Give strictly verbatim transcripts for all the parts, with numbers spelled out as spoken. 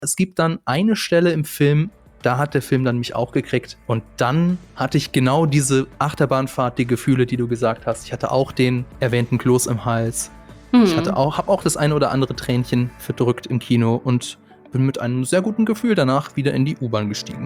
Es gibt dann eine Stelle im Film, da hat der Film dann mich auch gekriegt. Und dann hatte ich genau diese Achterbahnfahrt, die Gefühle, die du gesagt hast. Ich hatte auch den erwähnten Kloß im Hals. Hm. Ich hatte auch, habe auch das eine oder andere Tränchen verdrückt im Kino und bin mit einem sehr guten Gefühl danach wieder in die U-Bahn gestiegen.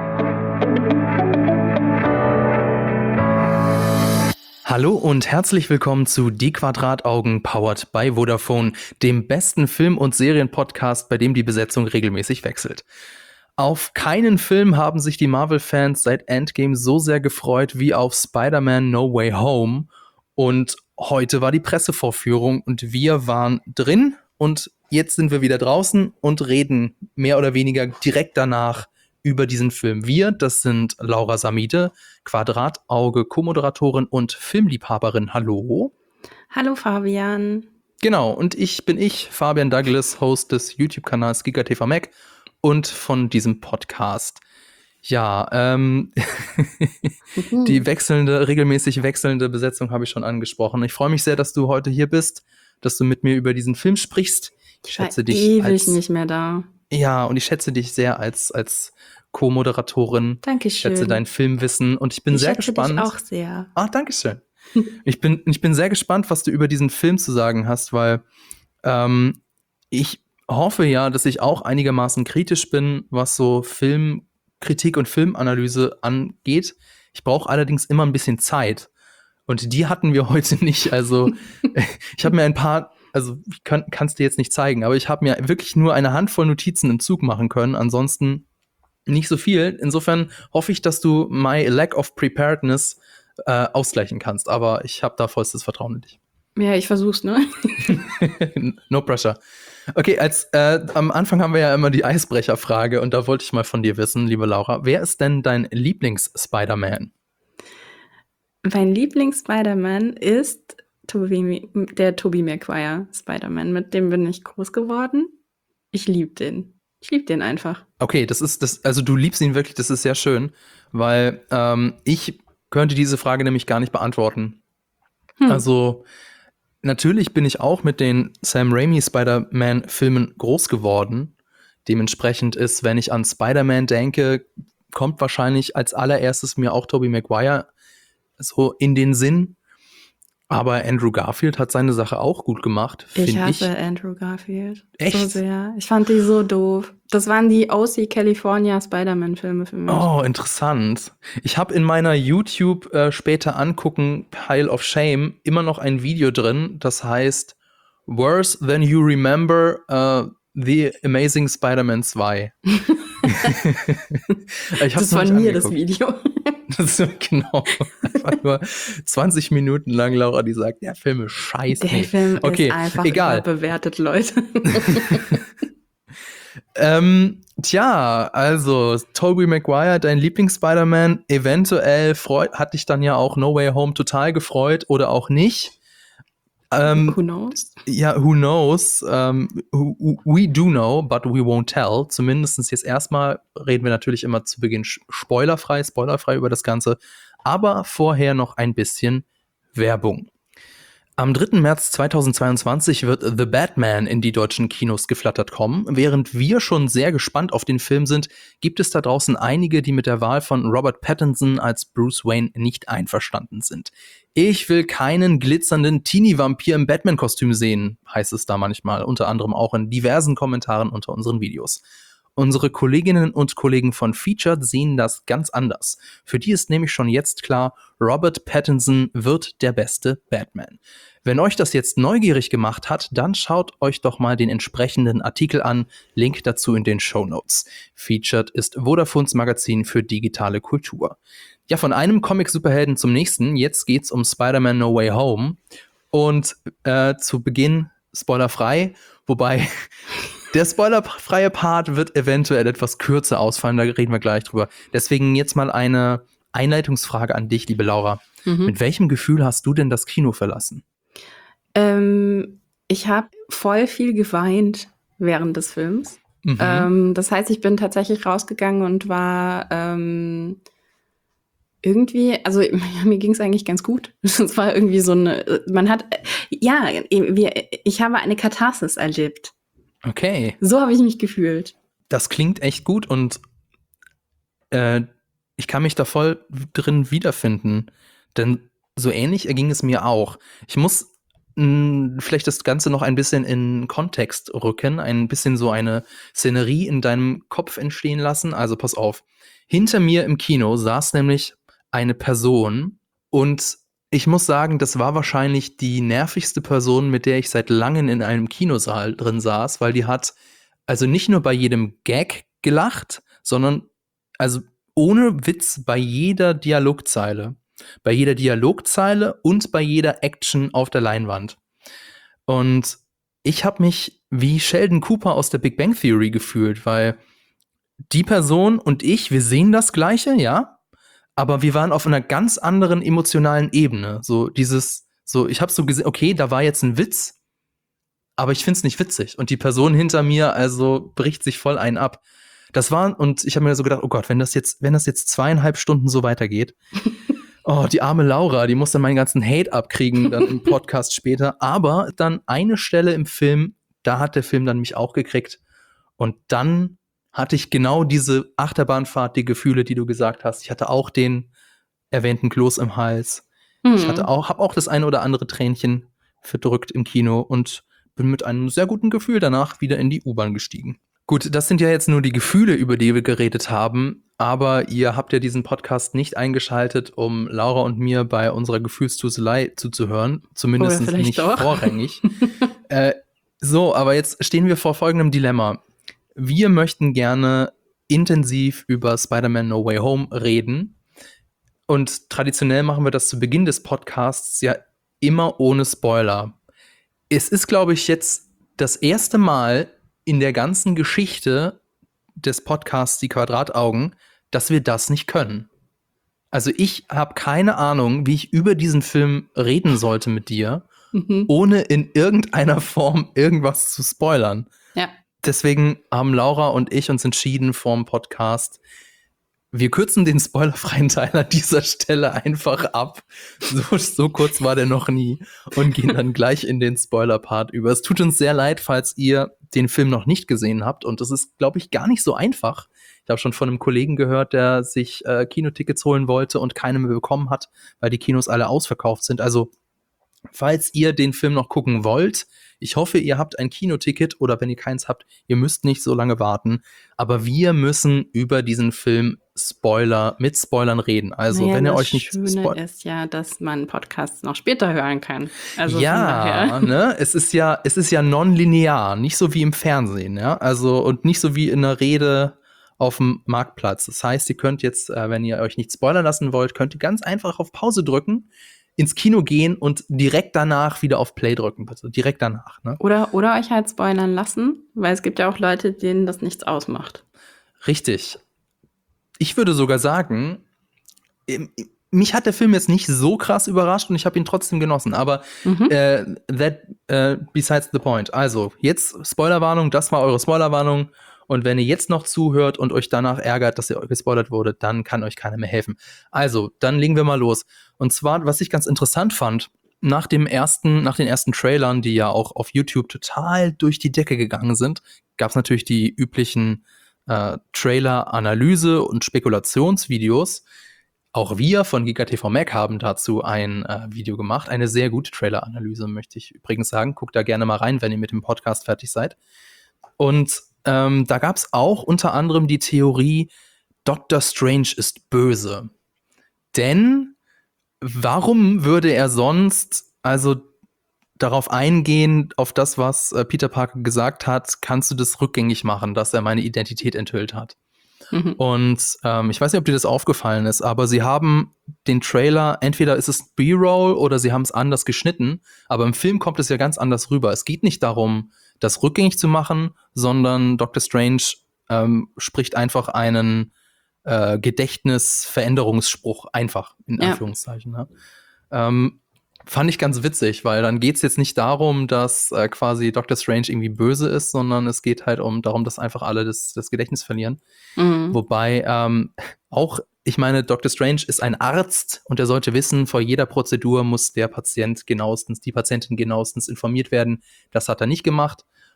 Hallo und herzlich willkommen zu Die Quadrataugen, powered by Vodafone, dem besten Film- und Serienpodcast, bei dem die Besetzung regelmäßig wechselt. Auf keinen Film haben sich die Marvel-Fans seit Endgame so sehr gefreut wie auf Spider-Man No Way Home. Und heute war die Pressevorführung und wir waren drin und jetzt sind wir wieder draußen und reden mehr oder weniger direkt danach über diesen Film. Wir, das sind Laura Samide, Quadratauge, Co-Moderatorin und Filmliebhaberin. Hallo. Hallo Fabian. Genau, und ich bin ich, Fabian Douglas, Host des YouTube-Kanals GigaTV Mac und von diesem Podcast. Ja, ähm, die wechselnde, regelmäßig wechselnde Besetzung habe ich schon angesprochen. Ich freue mich sehr, dass du heute hier bist, dass du mit mir über diesen Film sprichst. Ich schätze war dich ewig als, nicht mehr da. Ja, und ich schätze dich sehr als, als Co-Moderatorin. Dankeschön. Ich schätze dein Filmwissen und ich bin ich sehr schätze gespannt. Dich auch sehr. Ah, danke schön. ich bin, ich bin sehr gespannt, was du über diesen Film zu sagen hast, weil ähm, ich hoffe ja, dass ich auch einigermaßen kritisch bin, was so Filmkritik und Filmanalyse angeht. Ich brauche allerdings immer ein bisschen Zeit. Und die hatten wir heute nicht. Also ich habe mir ein paar, also ich kann es dir jetzt nicht zeigen, aber ich habe mir wirklich nur eine Handvoll Notizen im Zug machen können. Ansonsten nicht so viel. Insofern hoffe ich, dass du my lack of preparedness äh, ausgleichen kannst. Aber ich habe da vollstes Vertrauen in dich. Ja, ich versuch's, ne? No pressure. Okay, als äh, am Anfang haben wir ja immer die Eisbrecherfrage und da wollte ich mal von dir wissen, liebe Laura, wer ist denn dein Lieblings-Spider-Man? Mein Lieblings-Spider-Man ist Tobey, der Tobey Maguire Spider-Man. Mit dem bin ich groß geworden. Ich liebe den. Ich liebe den einfach. Okay, das ist das, also du liebst ihn wirklich, das ist sehr schön, weil ähm, ich könnte diese Frage nämlich gar nicht beantworten. Hm. Also natürlich bin ich auch mit den Sam Raimi Spider-Man-Filmen groß geworden. Dementsprechend ist, wenn ich an Spider-Man denke, kommt wahrscheinlich als allererstes mir auch Tobey Maguire so in den Sinn. Aber Andrew Garfield hat seine Sache auch gut gemacht. Ich hasse ich. Andrew Garfield. Echt? So sehr. Ich fand die so doof. Das waren die O C California Spider-Man-Filme für mich. Oh, interessant. Ich habe in meiner YouTube äh, später angucken Pile of Shame immer noch ein Video drin, das heißt Worse Than You Remember uh, The Amazing Spider-Man zwei. ich das war mir das Video. Das ist genau. Einfach nur zwanzig Minuten lang Laura, die sagt, der Film ist scheiße. Der Film okay, ist einfach egal. überbewertet, Leute. ähm, tja, also Tobey Maguire, dein Lieblings-Spider-Man, eventuell freut, hat dich dann ja auch No Way Home total gefreut oder auch nicht. Ähm, who knows? Ja, who knows? Um, we do know, but we won't tell. Zumindest jetzt erstmal reden wir natürlich immer zu Beginn spoilerfrei, spoilerfrei über das Ganze. Aber vorher noch ein bisschen Werbung. Am dritten März zweitausendzweiundzwanzig wird The Batman in die deutschen Kinos geflattert kommen. Während wir schon sehr gespannt auf den Film sind, gibt es da draußen einige, die mit der Wahl von Robert Pattinson als Bruce Wayne nicht einverstanden sind. Ich will keinen glitzernden Teenie-Vampir im Batman-Kostüm sehen, heißt es da manchmal, unter anderem auch in diversen Kommentaren unter unseren Videos. Unsere Kolleginnen und Kollegen von Featured sehen das ganz anders. Für die ist nämlich schon jetzt klar, Robert Pattinson wird der beste Batman. Wenn euch das jetzt neugierig gemacht hat, dann schaut euch doch mal den entsprechenden Artikel an. Link dazu in den Shownotes. Featured ist Vodafones Magazin für digitale Kultur. Ja, von einem Comic-Superhelden zum nächsten. Jetzt geht's um Spider-Man No Way Home. Und äh, zu Beginn spoilerfrei, wobei der spoilerfreie Part wird eventuell etwas kürzer ausfallen, da reden wir gleich drüber. Deswegen jetzt mal eine Einleitungsfrage an dich, liebe Laura. Mhm. Mit welchem Gefühl hast du denn das Kino verlassen? Ähm, ich habe voll viel geweint während des Films. Mhm. Ähm, das heißt, ich bin tatsächlich rausgegangen und war ähm, irgendwie, also mir ging es eigentlich ganz gut. Es war irgendwie so eine, man hat, ja, wir, ich habe eine Katharsis erlebt. Okay. So habe ich mich gefühlt. das klingt echt gut und äh, ich kann mich da voll drin wiederfinden. Denn so ähnlich erging es mir auch. Ich muss mh, vielleicht das Ganze noch ein bisschen in Kontext rücken, ein bisschen so eine Szenerie in deinem Kopf entstehen lassen. Also pass auf. Hinter mir im Kino saß nämlich eine Person und ich muss sagen, das war wahrscheinlich die nervigste Person, mit der ich seit langem in einem Kinosaal drin saß, weil die hat also nicht nur bei jedem Gag gelacht, sondern also ohne Witz bei jeder Dialogzeile. Bei jeder Dialogzeile und bei jeder Action auf der Leinwand. Und ich habe mich wie Sheldon Cooper aus der Big Bang Theory gefühlt, weil die Person und ich, wir sehen das Gleiche, ja, aber wir waren auf einer ganz anderen emotionalen Ebene. So dieses, so ich habe so gesehen, okay, da war jetzt ein Witz, aber ich find's nicht witzig. Und die Person hinter mir, also bricht sich voll einen ab. Das war, und ich habe mir so gedacht, oh Gott, wenn das jetzt, wenn das jetzt zweieinhalb Stunden so weitergeht, oh, die arme Laura, die muss dann meinen ganzen Hate abkriegen, dann im Podcast später. Aber dann eine Stelle im Film, da hat der Film dann mich auch gekriegt. Und dann hatte ich genau diese Achterbahnfahrt, die Gefühle, die du gesagt hast. Ich hatte auch den erwähnten Kloß im Hals. Mhm. Ich hatte auch, habe auch das eine oder andere Tränchen verdrückt im Kino und bin mit einem sehr guten Gefühl danach wieder in die U-Bahn gestiegen. Gut, das sind ja jetzt nur die Gefühle, über die wir geredet haben, aber ihr habt ja diesen Podcast nicht eingeschaltet, um Laura und mir bei unserer Gefühlsduselei zuzuhören, zumindest nicht doch. vorrangig. äh, so, aber jetzt stehen wir vor folgendem Dilemma. Wir möchten gerne intensiv über Spider-Man No Way Home reden und traditionell machen wir das zu Beginn des Podcasts ja immer ohne Spoiler. Es ist, glaube ich, jetzt das erste Mal in der ganzen Geschichte des Podcasts Die Quadrataugen, dass wir das nicht können. Also ich habe keine Ahnung, wie ich über diesen Film reden sollte mit dir, mhm. ohne in irgendeiner Form irgendwas zu spoilern. Ja. Deswegen haben Laura und ich uns entschieden vorm Podcast, wir kürzen den spoilerfreien Teil an dieser Stelle einfach ab. So, so kurz war der noch nie. Und gehen dann gleich in den Spoiler-Part über. Es tut uns sehr leid, falls ihr den Film noch nicht gesehen habt. Und das ist, glaube ich, gar nicht so einfach. Ich habe schon von einem Kollegen gehört, der sich äh, Kinotickets holen wollte und keine mehr bekommen hat, weil die Kinos alle ausverkauft sind. Also, falls ihr den Film noch gucken wollt, ich hoffe, ihr habt ein Kinoticket oder wenn ihr keins habt, ihr müsst nicht so lange warten. Aber wir müssen über diesen Film Spoiler, mit Spoilern reden. Also, naja, wenn ihr euch nicht Das Schöne ist ja, dass man Podcasts noch später hören kann. Also ja, ne, es ist ja, es ist ja non-linear, nicht so wie im Fernsehen, ja. Also, und nicht so wie in einer Rede auf dem Marktplatz. Das heißt, ihr könnt jetzt, äh, wenn ihr euch nicht spoilern lassen wollt, könnt ihr ganz einfach auf Pause drücken, ins Kino gehen und direkt danach wieder auf Play drücken, bitte. Direkt danach, ne? Oder, oder euch halt spoilern lassen, weil es gibt ja auch Leute, denen das nichts ausmacht. Richtig. Ich würde sogar sagen, mich hat der Film jetzt nicht so krass überrascht und ich habe ihn trotzdem genossen, aber mhm. äh, that äh, besides the point. Also, jetzt Spoilerwarnung, das war eure Spoilerwarnung. Und wenn ihr jetzt noch zuhört und euch danach ärgert, dass ihr gespoilert wurde, dann kann euch keiner mehr helfen. Also, dann legen wir mal los. Und zwar, was ich ganz interessant fand, nach dem ersten, nach den ersten Trailern, die ja auch auf YouTube total durch die Decke gegangen sind, gab es natürlich die üblichen äh, Trailer-Analyse- und Spekulationsvideos. Auch wir von GigaTV Mac haben dazu ein äh, Video gemacht. Eine sehr gute Trailer-Analyse, möchte ich übrigens sagen. Guckt da gerne mal rein, wenn ihr mit dem Podcast fertig seid. Und Ähm, da gab es auch unter anderem die Theorie, Doctor Strange ist böse. Denn warum würde er sonst also darauf eingehen, auf das, was äh, Peter Parker gesagt hat, kannst du das rückgängig machen, dass er meine Identität enthüllt hat. Mhm. Und ähm, ich weiß nicht, ob dir das aufgefallen ist, aber sie haben den Trailer, entweder ist es B-Roll oder sie haben es anders geschnitten, aber im Film kommt es ja ganz anders rüber. Es geht nicht darum, das rückgängig zu machen, sondern Doctor Strange ähm, spricht einfach einen äh, Gedächtnisveränderungsspruch einfach, in ja. Anführungszeichen. Ne? Ähm, fand ich ganz witzig, weil dann geht es jetzt nicht darum, dass äh, quasi Doctor Strange irgendwie böse ist, sondern es geht halt um darum, dass einfach alle das, das Gedächtnis verlieren. Mhm. Wobei ähm, auch, ich meine, Doctor Strange ist ein Arzt und er sollte wissen, vor jeder Prozedur muss der Patient genauestens, die Patientin genauestens informiert werden. Das hat er nicht gemacht.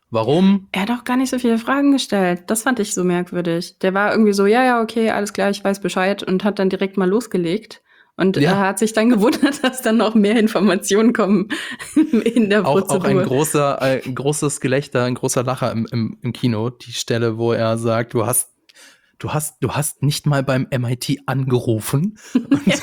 Warum? Er hat auch gar nicht so viele Fragen gestellt. Das fand ich so merkwürdig. Der war irgendwie so, ja, ja, okay, alles klar, ich weiß Bescheid und hat dann direkt mal losgelegt. Und ja. er hat sich dann gewundert, dass dann noch mehr Informationen kommen in der auch, Prozedur. Auch ein großer, ein großes Gelächter, ein großer Lacher im, im, im Kino. Die Stelle, wo er sagt, du hast Du hast, du hast nicht mal beim M I T angerufen. Und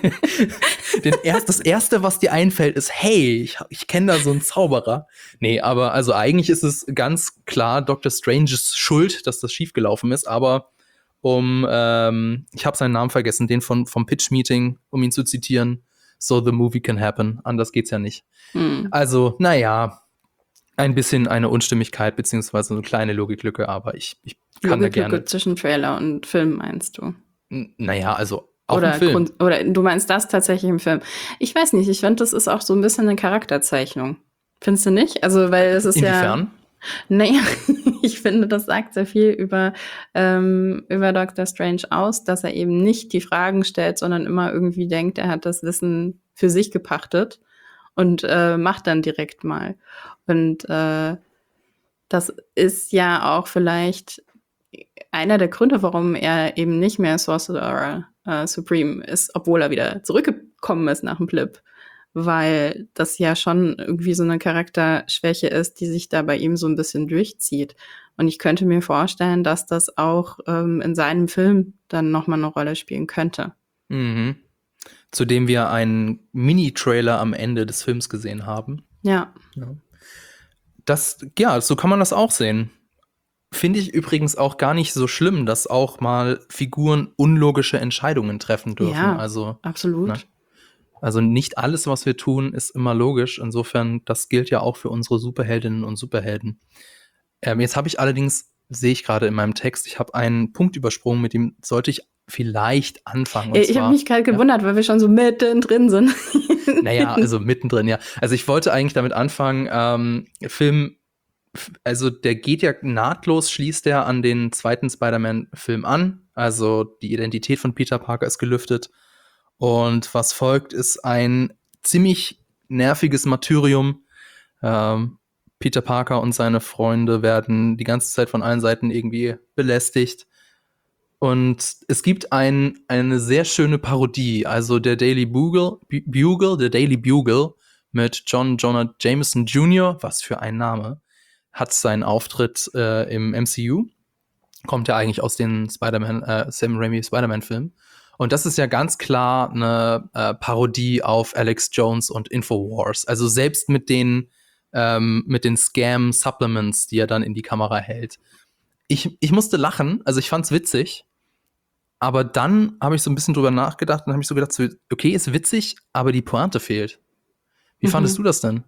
den erst, das Erste, was dir einfällt, ist, hey, ich, ich kenne da so einen Zauberer. Nee, aber also eigentlich ist es ganz klar Doktor Stranges Schuld, dass das schiefgelaufen ist. Aber um, ähm, ich habe seinen Namen vergessen, den von, vom Pitch-Meeting, um ihn zu zitieren, so the movie can happen. Anders geht's ja nicht. Hm. Also, naja, ein bisschen eine Unstimmigkeit, beziehungsweise eine kleine Logiklücke, aber ich, ich kann da gerne. Zwischen Trailer und Film, meinst du? N- naja, also auch oder im Film. Grund, oder du meinst das tatsächlich im Film? Ich weiß nicht, ich finde, das ist auch so ein bisschen eine Charakterzeichnung. Findest du nicht? Also, weil es ist Inwiefern? ja... Naja, ich finde, das sagt sehr viel über, ähm, über Doctor Strange aus, dass er eben nicht die Fragen stellt, sondern immer irgendwie denkt, er hat das Wissen für sich gepachtet und äh, macht dann direkt mal. Und äh, das ist ja auch vielleicht einer der Gründe, warum er eben nicht mehr Sorcerer äh, Supreme ist, obwohl er wieder zurückgekommen ist nach dem Blip. Weil das ja schon irgendwie so eine Charakterschwäche ist, die sich da bei ihm so ein bisschen durchzieht. Und ich könnte mir vorstellen, dass das auch ähm, in seinem Film dann nochmal eine Rolle spielen könnte. Mhm. Zudem wir einen Mini-Trailer am Ende des Films gesehen haben. Ja. Ja. Das, ja, so kann man das auch sehen. Finde ich übrigens auch gar nicht so schlimm, dass auch mal Figuren unlogische Entscheidungen treffen dürfen. Ja, also, absolut. Ne? Also nicht alles, was wir tun, ist immer logisch. Insofern, das gilt ja auch für unsere Superheldinnen und Superhelden. Ähm, jetzt habe ich allerdings, sehe ich gerade in meinem Text, ich habe einen Punkt übersprungen, mit dem sollte ich vielleicht anfangen. Und ich habe mich gerade gewundert, ja. weil wir schon so mittendrin sind. Naja, also mittendrin, ja. Also ich wollte eigentlich damit anfangen, ähm, Film, also der geht ja nahtlos, schließt er an den zweiten Spider-Man-Film an. Also die Identität von Peter Parker ist gelüftet. Und was folgt, ist ein ziemlich nerviges Martyrium. Ähm, Peter Parker und seine Freunde werden die ganze Zeit von allen Seiten irgendwie belästigt. Und es gibt ein, eine sehr schöne Parodie. Also der Daily Bugle, Bugle, der Daily Bugle mit John Jonah Jameson Junior, was für ein Name, hat seinen Auftritt äh, im M C U. Kommt ja eigentlich aus den Spider-Man, äh, Sam Raimi Spider-Man-Filmen. Und das ist ja ganz klar eine äh, Parodie auf Alex Jones und Infowars. Also selbst mit den, ähm, mit den Scam-Supplements, die er dann in die Kamera hält. Ich, ich musste lachen, also ich fand's witzig. Aber dann habe ich so ein bisschen drüber nachgedacht und habe ich so gedacht, so, okay, ist witzig, aber die Pointe fehlt. Wie mhm. fandest du das denn?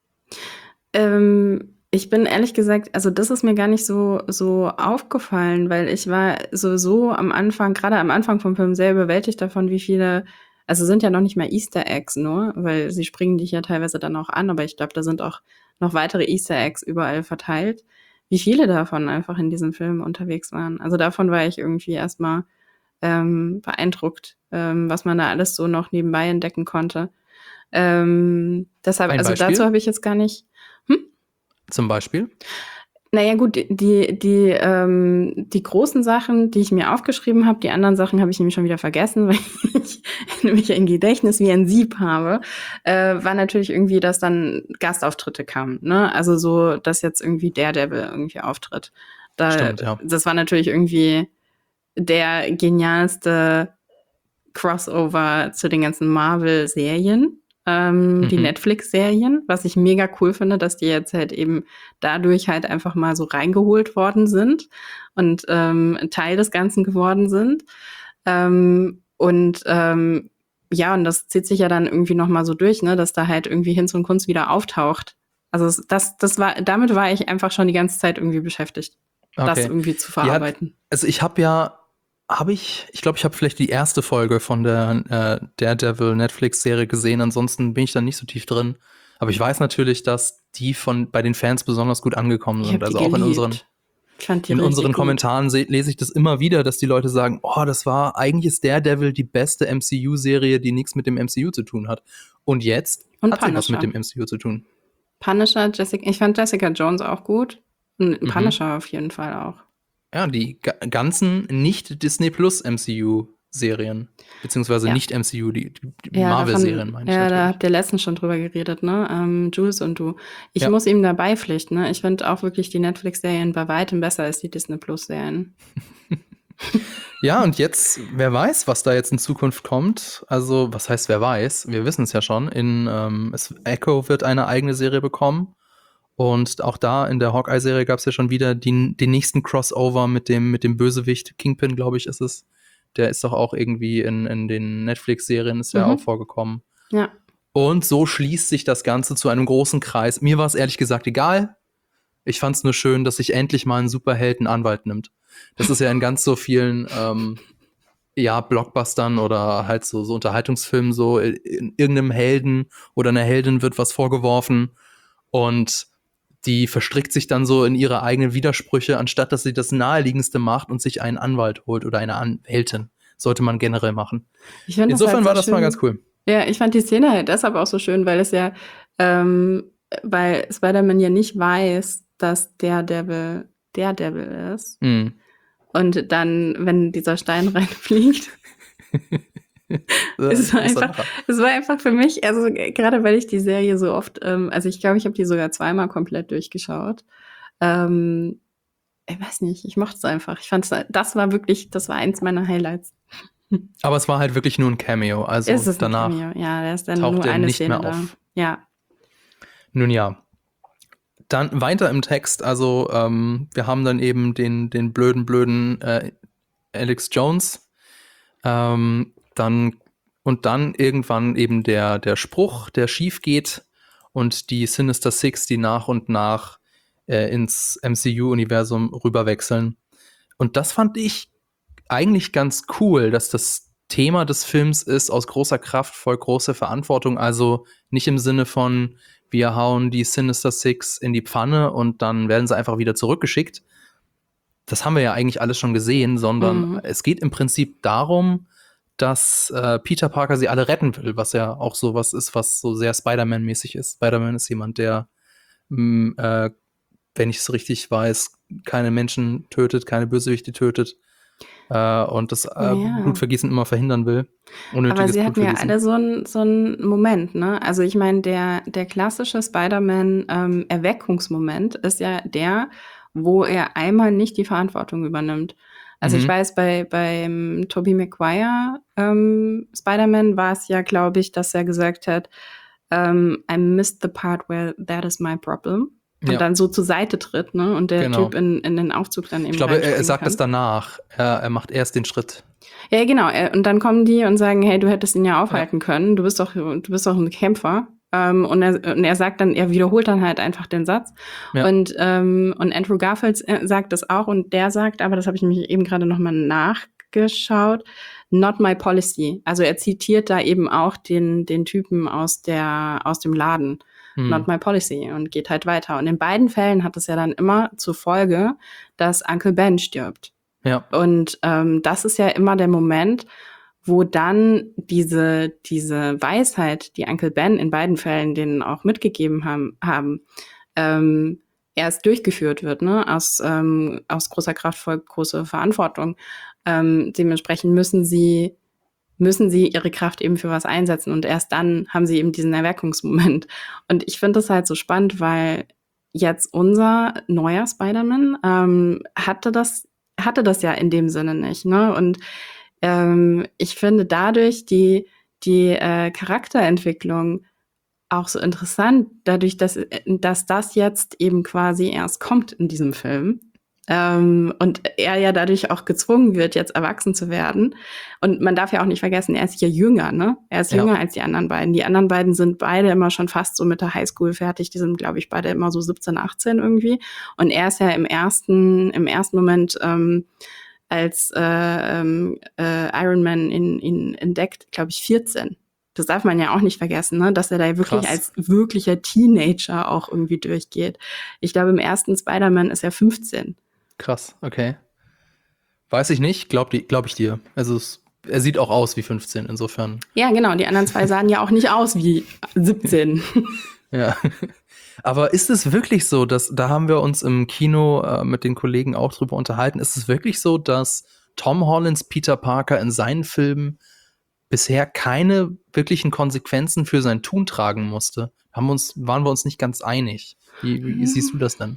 Ähm, ich bin ehrlich gesagt, also das ist mir gar nicht so so aufgefallen, weil ich war sowieso am Anfang, gerade am Anfang vom Film sehr überwältigt davon, wie viele, also sind ja noch nicht mal Easter Eggs nur, weil sie springen dich ja teilweise dann auch an, aber ich glaube, da sind auch noch weitere Easter Eggs überall verteilt, wie viele davon einfach in diesem Film unterwegs waren. Also davon war ich irgendwie erstmal ähm, beeindruckt, ähm, was man da alles so noch nebenbei entdecken konnte. Ähm, deshalb, Ein also Beispiel? dazu habe ich jetzt gar nicht. Hm? Zum Beispiel? Naja gut, die, die, ähm, die großen Sachen, die ich mir aufgeschrieben habe, die anderen Sachen habe ich nämlich schon wieder vergessen, weil ich nämlich ein Gedächtnis wie ein Sieb habe, äh, war natürlich irgendwie, dass dann Gastauftritte kamen. Ne? Also so, dass jetzt irgendwie Daredevil irgendwie auftritt. Da, Stimmt, ja. Das war natürlich irgendwie der genialste Crossover zu den ganzen Marvel-Serien, ähm, mhm. die Netflix-Serien, was ich mega cool finde, dass die jetzt halt eben dadurch halt einfach mal so reingeholt worden sind und ähm, Teil des Ganzen geworden sind. Ähm, und ähm, ja, und das zieht sich ja dann irgendwie noch mal so durch, ne, dass da halt irgendwie Hinz und Kunst wieder auftaucht. Also das, das war, damit war ich einfach schon die ganze Zeit irgendwie beschäftigt, okay. das irgendwie zu verarbeiten. Ja, also ich habe ja Habe ich, ich glaube, ich habe vielleicht die erste Folge von der äh, Daredevil Netflix-Serie gesehen. Ansonsten bin ich da nicht so tief drin. Aber ich weiß natürlich, dass die von bei den Fans besonders gut angekommen sind. Also auch in unseren, in unseren Kommentaren se- lese ich das immer wieder, dass die Leute sagen, oh, das war, eigentlich ist Daredevil die beste M C U-Serie, die nichts mit dem M C U zu tun hat. Und jetzt Und hat sie was mit dem M C U zu tun. Punisher, Jessica, ich fand Jessica Jones auch gut. Und Mhm. Punisher auf jeden Fall auch. Ja, die ga ganzen nicht-Disney Plus M C U-Serien, beziehungsweise Ja. nicht M C U, die, die Ja, Marvel-Serien davon, meine ich ja, da natürlich. habt ihr letztens schon drüber geredet, ne? Ähm, Jules und du. Ich Ja. muss ihm dabei pflichten, ne? Ich finde auch wirklich die Netflix-Serien bei weitem besser als die Disney Plus-Serien. Ja, und jetzt, wer weiß, was da jetzt in Zukunft kommt. Also, was heißt, wer weiß? Wir wissen es ja schon. In ähm, es, Echo wird eine eigene Serie bekommen. Und auch da in der Hawkeye-Serie gab es ja schon wieder die, den nächsten Crossover mit dem, mit dem Bösewicht. Kingpin, glaube ich, ist es. Der ist doch auch irgendwie in, in den Netflix-Serien ist ja Mhm. auch vorgekommen. Ja. Und so schließt sich das Ganze zu einem großen Kreis. Mir war es ehrlich gesagt egal. Ich fand es nur schön, dass sich endlich mal ein Superheld einen Anwalt nimmt. Das ist ja in ganz so vielen ähm, ja, Blockbustern oder halt so, so Unterhaltungsfilmen so, in irgendeinem Helden oder einer Heldin wird was vorgeworfen und die verstrickt sich dann so in ihre eigenen Widersprüche, anstatt dass sie das Naheliegendste macht und sich einen Anwalt holt oder eine Anwältin. Sollte man generell machen. Ich find das Insofern halt so war das schön. mal ganz cool. Ja, ich fand die Szene halt deshalb auch so schön, weil es ja, ähm, weil Spider-Man ja nicht weiß, dass der Devil der Devil ist. Mhm. Und dann, wenn dieser Stein reinfliegt, es war einfach, es war einfach für mich, also gerade weil ich die Serie so oft, ähm, also ich glaube, ich habe die sogar zweimal komplett durchgeschaut. Ähm, ich weiß nicht, ich mochte es einfach. Ich fand es, das war wirklich, das war eins meiner Highlights. Aber es war halt wirklich nur ein Cameo, also Ist es ein danach Cameo? Ja, da ist dann taucht nur er eine nicht Szene mehr da. auf. Ja. Nun ja. Dann weiter im Text, also ähm, wir haben dann eben den, den blöden, blöden äh, Alex Jones. Ähm, dann und dann irgendwann eben der, der Spruch, der schief geht und die Sinister Six, die nach und nach äh, ins M C U-Universum rüberwechseln. Und das fand ich eigentlich ganz cool, dass das Thema des Films ist, aus großer Kraft folgt große Verantwortung. Also nicht im Sinne von, wir hauen die Sinister Six in die Pfanne und dann werden sie einfach wieder zurückgeschickt. Das haben wir ja eigentlich alles schon gesehen, sondern Mhm. es geht im Prinzip darum, dass äh, Peter Parker sie alle retten will, was ja auch so was ist, was so sehr Spider-Man-mäßig ist. Spider-Man ist jemand, der, mh, äh, wenn ich es richtig weiß, keine Menschen tötet, keine Bösewichte tötet äh, und das äh, Ja. Blutvergießen immer verhindern will. Unnötiges Aber sie hatten ja Blutvergießen. alle so einen so einen Moment, ne? Also ich meine, der, der klassische Spider-Man-Erweckungsmoment ähm, ist ja der, wo er einmal nicht die Verantwortung übernimmt. Also Mhm. ich weiß, bei beim Tobey Maguire ähm, Spider-Man war es ja, glaube ich, dass er gesagt hat, ähm, I missed the part where that is my problem. Und Ja. dann so zur Seite tritt, ne? Und der Genau. Typ in, in den Aufzug dann eben Ich glaube, er, er reinspringen sagt kann. das danach. Er, er macht erst den Schritt. Ja, genau. Äh, Und dann kommen die und sagen, hey, du hättest ihn ja aufhalten können. Du bist doch, du bist doch ein Kämpfer. Ähm, und, er, und er sagt dann, er wiederholt dann halt einfach den Satz. Ja. Und, ähm, und Andrew Garfield äh, sagt das auch. Und der sagt, aber das habe ich nämlich eben gerade nochmal nachgeschaut, not my policy. Also er zitiert da eben auch den, den Typen aus der, aus dem Laden. Hm. Not my policy. Und geht halt weiter. Und in beiden Fällen hat es ja dann immer zur Folge, dass Uncle Ben stirbt. Ja. Und ähm, das ist ja immer der Moment, wo dann diese, diese Weisheit, die Uncle Ben in beiden Fällen denen auch mitgegeben haben, haben ähm, erst durchgeführt wird, ne? Aus, ähm, aus großer Kraft folgt große Verantwortung. Ähm, dementsprechend müssen sie, müssen sie ihre Kraft eben für was einsetzen und erst dann haben sie eben diesen Erweckungsmoment. Und ich finde das halt so spannend, weil jetzt unser neuer Spider-Man ähm, hatte das hatte das ja in dem Sinne nicht, ne? Und ähm, ich finde dadurch die die äh, Charakterentwicklung auch so interessant, dadurch, dass dass das jetzt eben quasi erst kommt in diesem Film. Ähm, und er ja dadurch auch gezwungen wird, jetzt erwachsen zu werden. Und man darf ja auch nicht vergessen, er ist ja jünger, ne? Er ist Ja. jünger als die anderen beiden. Die anderen beiden sind beide immer schon fast so mit der Highschool fertig. Die sind, glaube ich, beide immer so siebzehn, achtzehn irgendwie. Und er ist ja im ersten, im ersten Moment ähm, als äh, ähm, äh, Iron Man ihn, ihn entdeckt, glaube ich, vierzehn. Das darf man ja auch nicht vergessen, ne? Dass er da wirklich Krass. als wirklicher Teenager auch irgendwie durchgeht. Ich glaube, im ersten Spider-Man ist er fünfzehn. Krass, okay. Weiß ich nicht, glaub, die, glaub ich dir. Also es, er sieht auch aus wie fünfzehn, insofern. Ja, genau. Die anderen zwei sahen ja auch nicht aus wie siebzehn. Ja. Aber ist es wirklich so, dass, da haben wir uns im Kino äh, mit den Kollegen auch drüber unterhalten, ist es wirklich so, dass Tom Hollands Peter Parker in seinen Filmen bisher keine wirklichen Konsequenzen für sein Tun tragen musste? Haben uns, waren wir uns nicht ganz einig. Wie, wie siehst du das denn?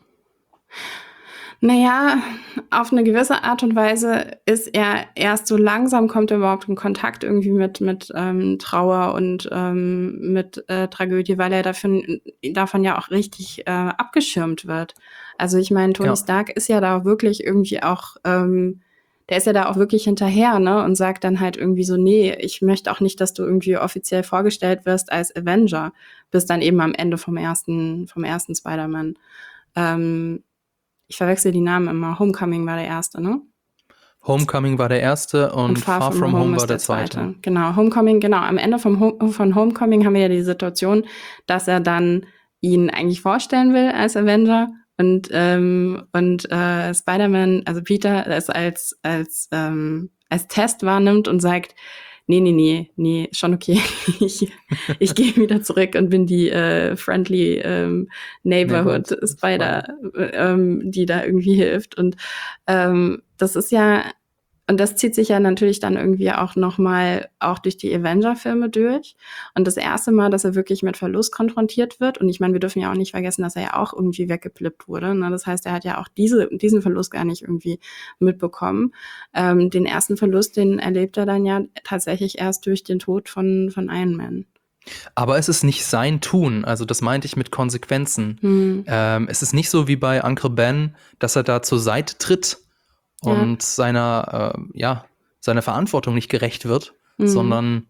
Naja, auf eine gewisse Art und Weise ist er erst so langsam, kommt er überhaupt in Kontakt irgendwie mit, mit ähm, Trauer und ähm, mit äh, Tragödie, weil er davon, davon ja auch richtig äh, abgeschirmt wird. Also ich meine, Tony Ja. Stark ist ja da wirklich irgendwie auch, ähm, der ist ja da auch wirklich hinterher, ne, und sagt dann halt irgendwie so, nee, ich möchte auch nicht, dass du irgendwie offiziell vorgestellt wirst als Avenger, bis dann eben am Ende vom ersten, vom ersten Spider-Man. Ähm, Ich verwechsel die Namen immer. Homecoming war der erste, ne? Homecoming war der erste und, Und Far, Far From, From Home, Home ist war der der zweite. zweite. Genau, Homecoming, genau. Am Ende vom Home, von Homecoming haben wir ja die Situation, dass er dann ihn eigentlich vorstellen will als Avenger und ähm, und äh, Spider-Man, also Peter, es als als ähm, als Test wahrnimmt und sagt, nee, nee, nee, nee, schon okay. ich ich gehe wieder zurück und bin die äh, friendly ähm, Neighborhood Neighborhood Spider, äh, ähm, die da irgendwie hilft. Und ähm, das ist ja, und das zieht sich ja natürlich dann irgendwie auch noch mal auch durch die Avenger-Filme durch. Und das erste Mal, dass er wirklich mit Verlust konfrontiert wird. Und ich meine, wir dürfen ja auch nicht vergessen, dass er ja auch irgendwie weggeplippt wurde. Ne? Das heißt, er hat ja auch diese, diesen Verlust gar nicht irgendwie mitbekommen. Ähm, den ersten Verlust, den erlebt er dann ja tatsächlich erst durch den Tod von, von Iron Man. Aber es ist nicht sein Tun, also das meinte ich mit Konsequenzen. Hm. Ähm, es ist nicht so wie bei Uncle Ben, dass er da zur Seite tritt und ja. seiner, äh, ja, seiner Verantwortung nicht gerecht wird, mhm. sondern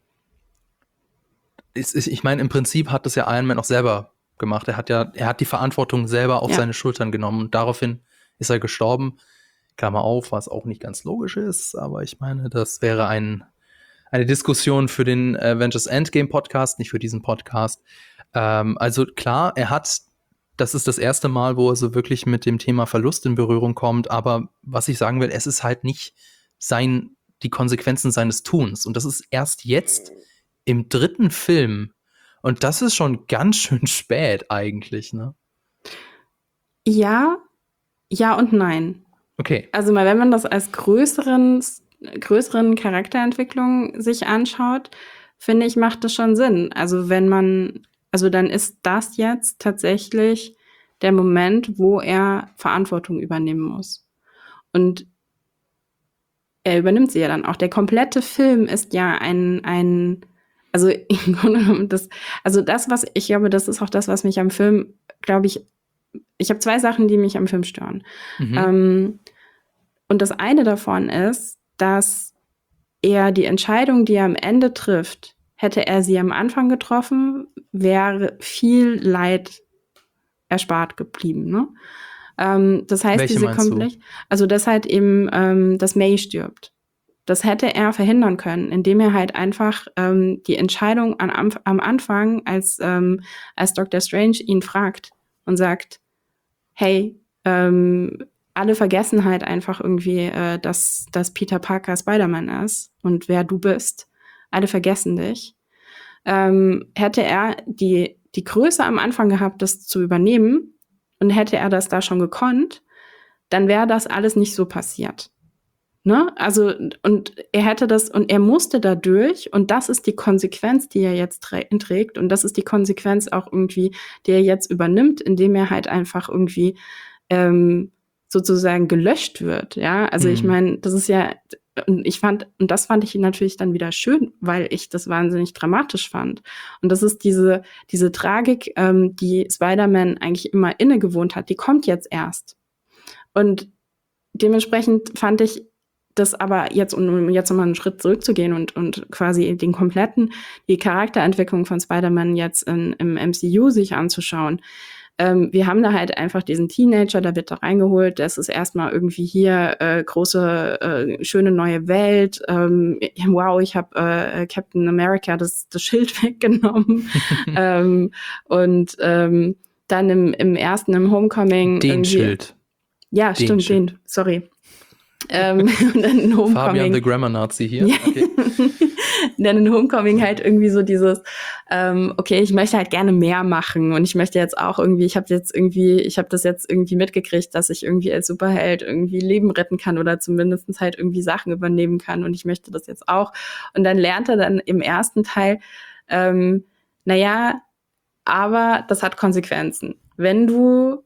ist, ist, ich meine, im Prinzip hat das ja Iron Man auch selber gemacht. Er hat ja, er hat die Verantwortung selber auf ja. seine Schultern genommen und daraufhin ist er gestorben. Klammer auf, was auch nicht ganz logisch ist, aber ich meine, das wäre ein, eine Diskussion für den Avengers Endgame Podcast, nicht für diesen Podcast. Ähm, also klar, er hat, das ist das erste Mal, wo er so wirklich mit dem Thema Verlust in Berührung kommt, aber was ich sagen will, es ist halt nicht sein, die Konsequenzen seines Tuns und das ist erst jetzt im dritten Film und das ist schon ganz schön spät eigentlich, ne? Ja, ja und nein. Okay. Also mal, wenn man das als größeren, größeren Charakterentwicklung sich anschaut, finde ich, macht das schon Sinn. Also wenn man, also dann ist das jetzt tatsächlich der Moment, wo er Verantwortung übernehmen muss. Und er übernimmt sie ja dann auch. Der komplette Film ist ja ein, ein, also im Grunde genommen das, also das, was, ich glaube, das ist auch das, was mich am Film, glaube ich, ich habe zwei Sachen, die mich am Film stören. Mhm. Ähm, und das eine davon ist, dass er die Entscheidung, die er am Ende trifft, hätte er sie am Anfang getroffen, wäre viel Leid erspart geblieben. Ne? Ähm, das heißt, Welche diese komplett, also dass halt eben, ähm, dass May stirbt. Das hätte er verhindern können, indem er halt einfach ähm, die Entscheidung an, am, am Anfang, als, ähm, als Doktor Strange ihn fragt und sagt, hey, ähm, alle vergessen halt einfach irgendwie, äh, dass, dass Peter Parker Spider-Man ist und wer du bist. Alle vergessen dich. Ähm, hätte er die, die Größe am Anfang gehabt, das zu übernehmen und hätte er das da schon gekonnt, dann wäre das alles nicht so passiert. Ne? Also, und er hätte das, und er musste da durch, und das ist die Konsequenz, die er jetzt trägt, und das ist die Konsequenz auch irgendwie, die er jetzt übernimmt, indem er halt einfach irgendwie ähm, sozusagen gelöscht wird, ja, also mhm. ich meine, das ist ja, und ich fand, und das fand ich natürlich dann wieder schön, weil ich das wahnsinnig dramatisch fand, und das ist diese, diese Tragik, ähm, die Spider-Man eigentlich immer innegewohnt hat, die kommt jetzt erst, und dementsprechend fand ich das aber jetzt, um jetzt nochmal einen Schritt zurückzugehen und, und quasi den kompletten, die Charakterentwicklung von Spider-Man jetzt in, im M C U sich anzuschauen. Ähm, wir haben da halt einfach diesen Teenager, der wird da reingeholt, das ist erstmal irgendwie hier äh, große, äh, schöne neue Welt. Ähm, wow, ich habe äh, Captain America das, das Schild weggenommen. ähm, und ähm, dann im, im ersten, im Homecoming. Den Schild. Ja, den stimmt, Schild. den, sorry. ähm, und dann in Homecoming. Fabian the Grammar Nazi hier. Ja. Okay. Denn in Homecoming halt irgendwie so dieses, ähm, okay, ich möchte halt gerne mehr machen und ich möchte jetzt auch irgendwie, ich habe jetzt irgendwie, ich habe das jetzt irgendwie mitgekriegt, dass ich irgendwie als Superheld irgendwie Leben retten kann oder zumindest halt irgendwie Sachen übernehmen kann und ich möchte das jetzt auch. Und dann lernt er dann im ersten Teil, ähm, naja, aber das hat Konsequenzen. Wenn du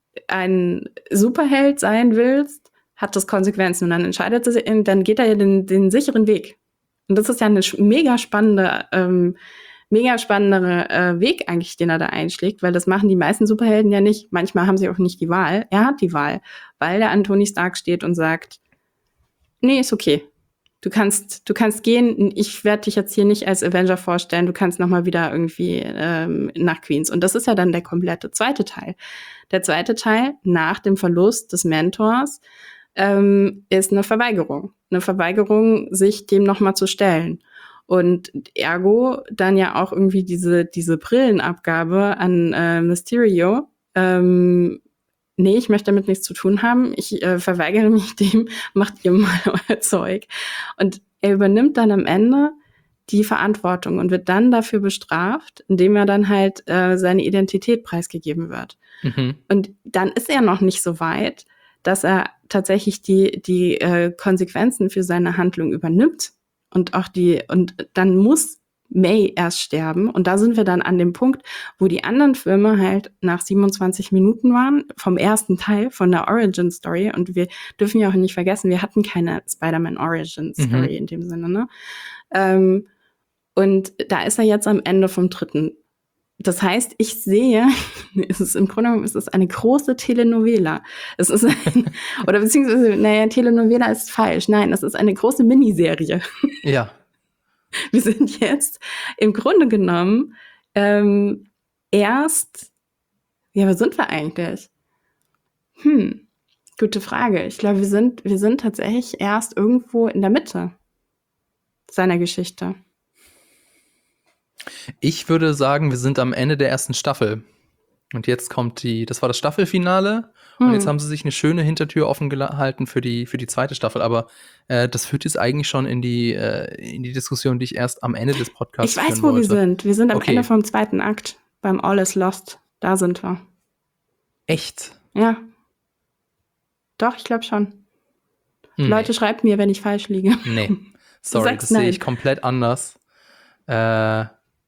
ein Superheld sein willst, hat das Konsequenzen und dann entscheidet er sich, dann geht er ja den, den sicheren Weg. Und das ist ja eine mega spannende, ähm, mega spannendere äh, Weg eigentlich, den er da einschlägt, weil das machen die meisten Superhelden ja nicht. Manchmal haben sie auch nicht die Wahl. Er hat die Wahl, weil der an Tony Stark steht und sagt, nee, ist okay. Du kannst, du kannst gehen. Ich werde dich jetzt hier nicht als Avenger vorstellen. Du kannst noch mal wieder irgendwie ähm, nach Queens. Und das ist ja dann der komplette zweite Teil. Der zweite Teil nach dem Verlust des Mentors ähm, ist eine Verweigerung. Eine Verweigerung, sich dem noch mal zu stellen. Und ergo dann ja auch irgendwie diese diese Brillenabgabe an äh, Mysterio. Ähm, nee, ich möchte damit nichts zu tun haben. Ich äh, verweigere mich dem, macht ihr mal euer Zeug. Und er übernimmt dann am Ende die Verantwortung und wird dann dafür bestraft, indem er dann halt äh, seine Identität preisgegeben wird. Mhm. Und dann ist er noch nicht so weit, dass er tatsächlich die die äh, Konsequenzen für seine Handlung übernimmt und auch die und dann muss May erst sterben. Und da sind wir dann an dem Punkt, wo die anderen Filme halt nach siebenundzwanzig Minuten waren, vom ersten Teil, von der Origin Story. Und wir dürfen ja auch nicht vergessen, wir hatten keine Spider-Man Origin Story mhm. in dem Sinne, ne? Ähm, und da ist er jetzt am Ende vom dritten. Das heißt, ich sehe, es ist im Grunde genommen, es ist eine große Telenovela. Es ist ein, oder beziehungsweise, naja, Telenovela ist falsch. Nein, es ist eine große Miniserie. Ja. Wir sind jetzt im Grunde genommen ähm, erst, ja, wo sind wir eigentlich? Hm, gute Frage. Ich glaube, wir sind, wir sind tatsächlich erst irgendwo in der Mitte seiner Geschichte. Ich würde sagen, wir sind am Ende der ersten Staffel. Und jetzt kommt die, das war das Staffelfinale. Hm. Und jetzt haben sie sich eine schöne Hintertür offen gehalten für die, für die zweite Staffel. Aber äh, das führt jetzt eigentlich schon in die, äh, in die Diskussion, die ich erst am Ende des Podcasts Ich weiß, wo wollte. wir sind. Wir sind am okay. Ende vom zweiten Akt. Beim All is Lost. Da sind wir. Echt? Ja. Doch, ich glaube schon. Nee. Leute, schreibt mir, wenn ich falsch liege. Nee. Sorry, das sehe ich komplett anders. Äh.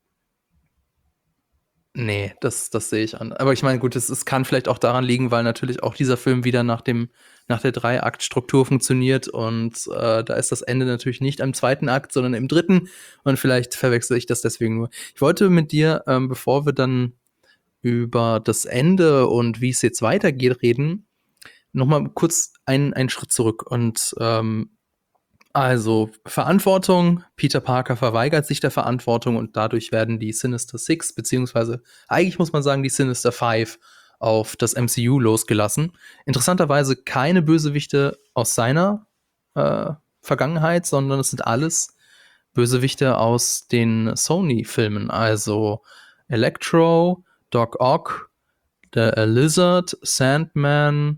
Nee, das, das sehe ich an. Aber ich meine, gut, es, es kann vielleicht auch daran liegen, weil natürlich auch dieser Film wieder nach dem, nach der Drei-Akt-Struktur funktioniert und äh, da ist das Ende natürlich nicht am zweiten Akt, sondern im dritten und vielleicht verwechsel ich das deswegen nur. Ich wollte mit dir, ähm, bevor wir dann über das Ende und wie es jetzt weitergeht reden, nochmal kurz einen, einen Schritt zurück und ähm, also Verantwortung, Peter Parker verweigert sich der Verantwortung und dadurch werden die Sinister Six, beziehungsweise eigentlich muss man sagen die Sinister Five auf das M C U losgelassen. Interessanterweise keine Bösewichte aus seiner äh, Vergangenheit, sondern es sind alles Bösewichte aus den Sony-Filmen, also Electro, Doc Ock, der Lizard, Sandman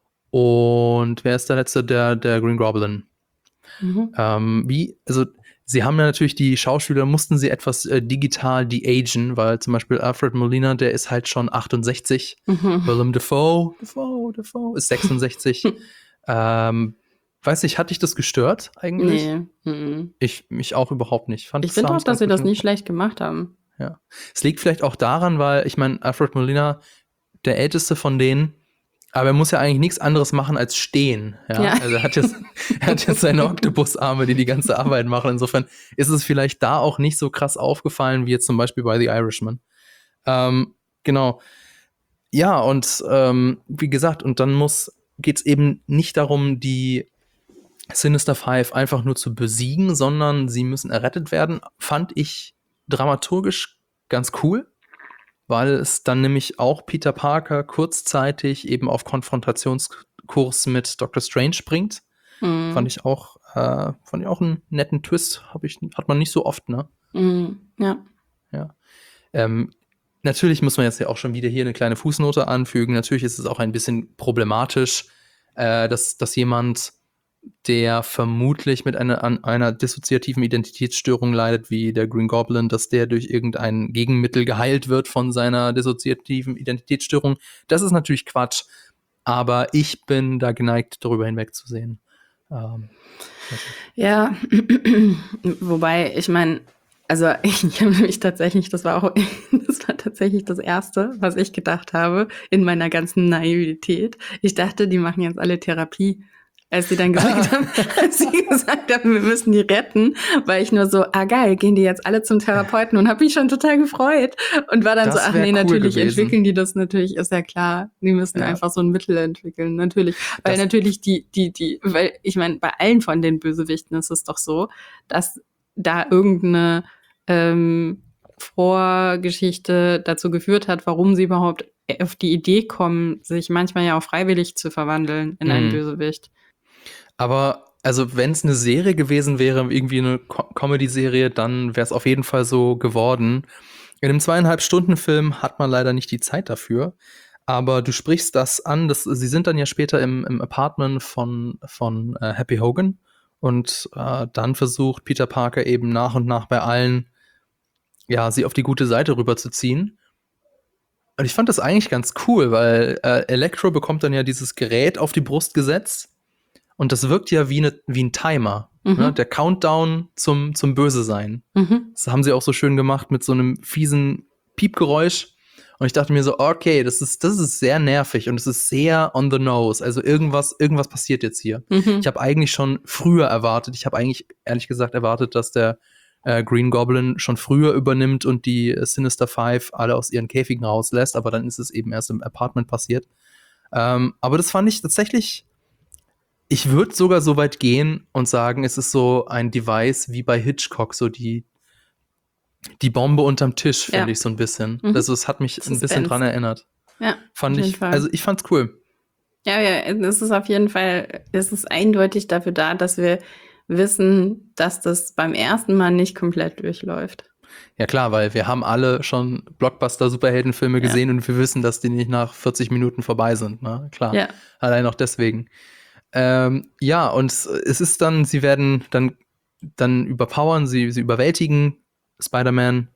und wer ist der letzte? Der, der Green Goblin. Mhm. Ähm, wie, also sie haben ja natürlich die Schauspieler, mussten sie etwas äh, digital de-agen, weil zum Beispiel Alfred Molina, der ist halt schon achtundsechzig. Mhm. Willem Dafoe, Dafoe, Dafoe ist sechsundsechzig. ähm, weiß nicht, hat dich das gestört eigentlich? Nee. Mhm. Ich, mich auch überhaupt nicht. Fand ich finde auch, dass sie das nicht schlecht gemacht haben. Ja. Es liegt vielleicht auch daran, weil, ich meine, Alfred Molina, der älteste von denen, aber er muss ja eigentlich nichts anderes machen als stehen. Ja? Ja. Also er hat jetzt, er hat jetzt seine Oktopusarme, die die ganze Arbeit machen. Insofern ist es vielleicht da auch nicht so krass aufgefallen, wie jetzt zum Beispiel bei The Irishman. Ähm, genau. Ja, und ähm, wie gesagt, und dann muss geht es eben nicht darum, die Sinister Five einfach nur zu besiegen, sondern sie müssen errettet werden. Fand ich dramaturgisch ganz cool. Weil es dann nämlich auch Peter Parker kurzzeitig eben auf Konfrontationskurs mit Doctor Strange bringt. Mm. Fand ich auch, äh, fand ich auch einen netten Twist. Hab ich, hat man nicht so oft, ne? Mm, ja. Ja. Ähm, natürlich muss man jetzt ja auch schon wieder hier eine kleine Fußnote anfügen. Natürlich ist es auch ein bisschen problematisch, äh, dass, dass jemand der vermutlich mit einer, an einer dissoziativen Identitätsstörung leidet, wie der Green Goblin, dass der durch irgendein Gegenmittel geheilt wird von seiner dissoziativen Identitätsstörung. Das ist natürlich Quatsch, aber ich bin da geneigt, darüber hinwegzusehen. Ähm, ja, wobei, ich meine, also ich, ich habe nämlich tatsächlich, das war auch, das war tatsächlich das Erste, was ich gedacht habe in meiner ganzen Naivität. Ich dachte, die machen jetzt alle Therapie. Als sie dann gesagt haben, als sie gesagt haben, wir müssen die retten, war ich nur so, ah geil, gehen die jetzt alle zum Therapeuten und habe mich schon total gefreut und war dann Das so, ach wär nee, cool natürlich gewesen. entwickeln die das natürlich, ist ja klar, die müssen Ja. einfach so ein Mittel entwickeln, natürlich, weil Das- natürlich die, die, die, weil ich meine, bei allen von den Bösewichten ist es doch so, dass da irgendeine ähm, Vorgeschichte dazu geführt hat, warum sie überhaupt auf die Idee kommen, sich manchmal ja auch freiwillig zu verwandeln in einen Mhm. Bösewicht. Aber also wenn es eine Serie gewesen wäre, irgendwie eine Co Comedy-Serie, dann wäre es auf jeden Fall so geworden. In einem zweieinhalb Stunden Film hat man leider nicht die Zeit dafür. Aber du sprichst das an, das, sie sind dann ja später im, im Apartment von, von äh, Happy Hogan. Und äh, dann versucht Peter Parker eben nach und nach bei allen, ja, sie auf die gute Seite rüberzuziehen. Und ich fand das eigentlich ganz cool, weil äh, Electro bekommt dann ja dieses Gerät auf die Brust gesetzt. Und das wirkt ja wie, ne, wie ein Timer. Mhm. Ne? Der Countdown zum, zum Böse-Sein. Mhm. Das haben sie auch so schön gemacht mit so einem fiesen Piepgeräusch. Und ich dachte mir so, okay, das ist, das ist sehr nervig und es ist sehr on the nose. Also irgendwas, irgendwas passiert jetzt hier. Mhm. Ich habe eigentlich schon früher erwartet, ich habe eigentlich ehrlich gesagt erwartet, dass der äh, Green Goblin schon früher übernimmt und die äh, Sinister Five alle aus ihren Käfigen rauslässt. Aber dann ist es eben erst im Apartment passiert. Ähm, aber das fand ich tatsächlich. Ich würde sogar so weit gehen und sagen, es ist so ein Device wie bei Hitchcock, so die, die Bombe unterm Tisch, finde Ja. ich so ein bisschen. Mhm. Also es hat mich ein bisschen Suspense. dran erinnert. Ja, Fand auf jeden ich, Fall. also ich fand's cool. Ja, ja, es ist auf jeden Fall, es ist eindeutig dafür da, dass wir wissen, dass das beim ersten Mal nicht komplett durchläuft. Ja klar, weil wir haben alle schon Blockbuster-Superheldenfilme Ja. gesehen und wir wissen, dass die nicht nach vierzig Minuten vorbei sind, ne? Klar. Ja. Allein auch deswegen. Ähm, ja, und es ist dann, sie werden dann, dann überpowern, sie, sie überwältigen Spider-Man.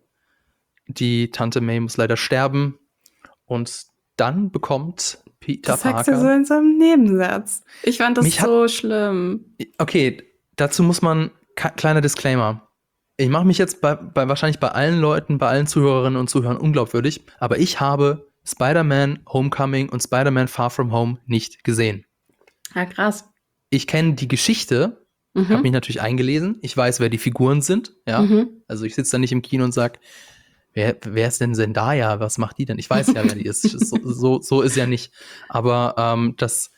Die Tante May muss leider sterben. Und dann bekommt Peter Das sagst Parker. du so in so einem Nebensatz. Ich fand das Mich hat- so schlimm. Okay, dazu muss man, ka- kleiner Disclaimer. Ich mache mich jetzt bei, bei wahrscheinlich bei allen Leuten, bei allen Zuhörerinnen und Zuhörern unglaubwürdig, aber ich habe Spider-Man Homecoming und Spider-Man Far From Home nicht gesehen. Ja, krass. Ich kenne die Geschichte, Mhm. habe mich natürlich eingelesen, ich weiß, wer die Figuren sind, ja. Mhm. Also ich sitze da nicht im Kino und sag, wer, wer ist denn Zendaya? Was macht die denn? Ich weiß ja, wer die ist. So, so, so ist ja nicht. Aber ähm, das,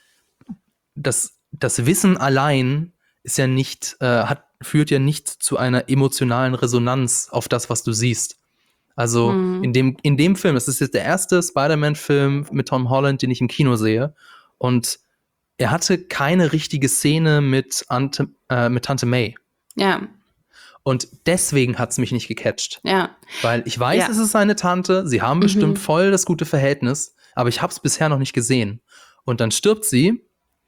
das, das Wissen allein ist ja nicht, äh, hat, führt ja nicht zu einer emotionalen Resonanz auf das, was du siehst. Also Mhm. in dem, in dem Film, das ist jetzt der erste Spider-Man-Film mit Tom Holland, den ich im Kino sehe. Und er hatte keine richtige Szene mit, Ante, äh, mit Tante May. Ja, Und deswegen hat es mich nicht gecatcht. ja. Weil ich weiß, Ja. es ist seine Tante, sie haben bestimmt Mhm. voll das gute Verhältnis, aber ich habe es bisher noch nicht gesehen. Und dann stirbt sie.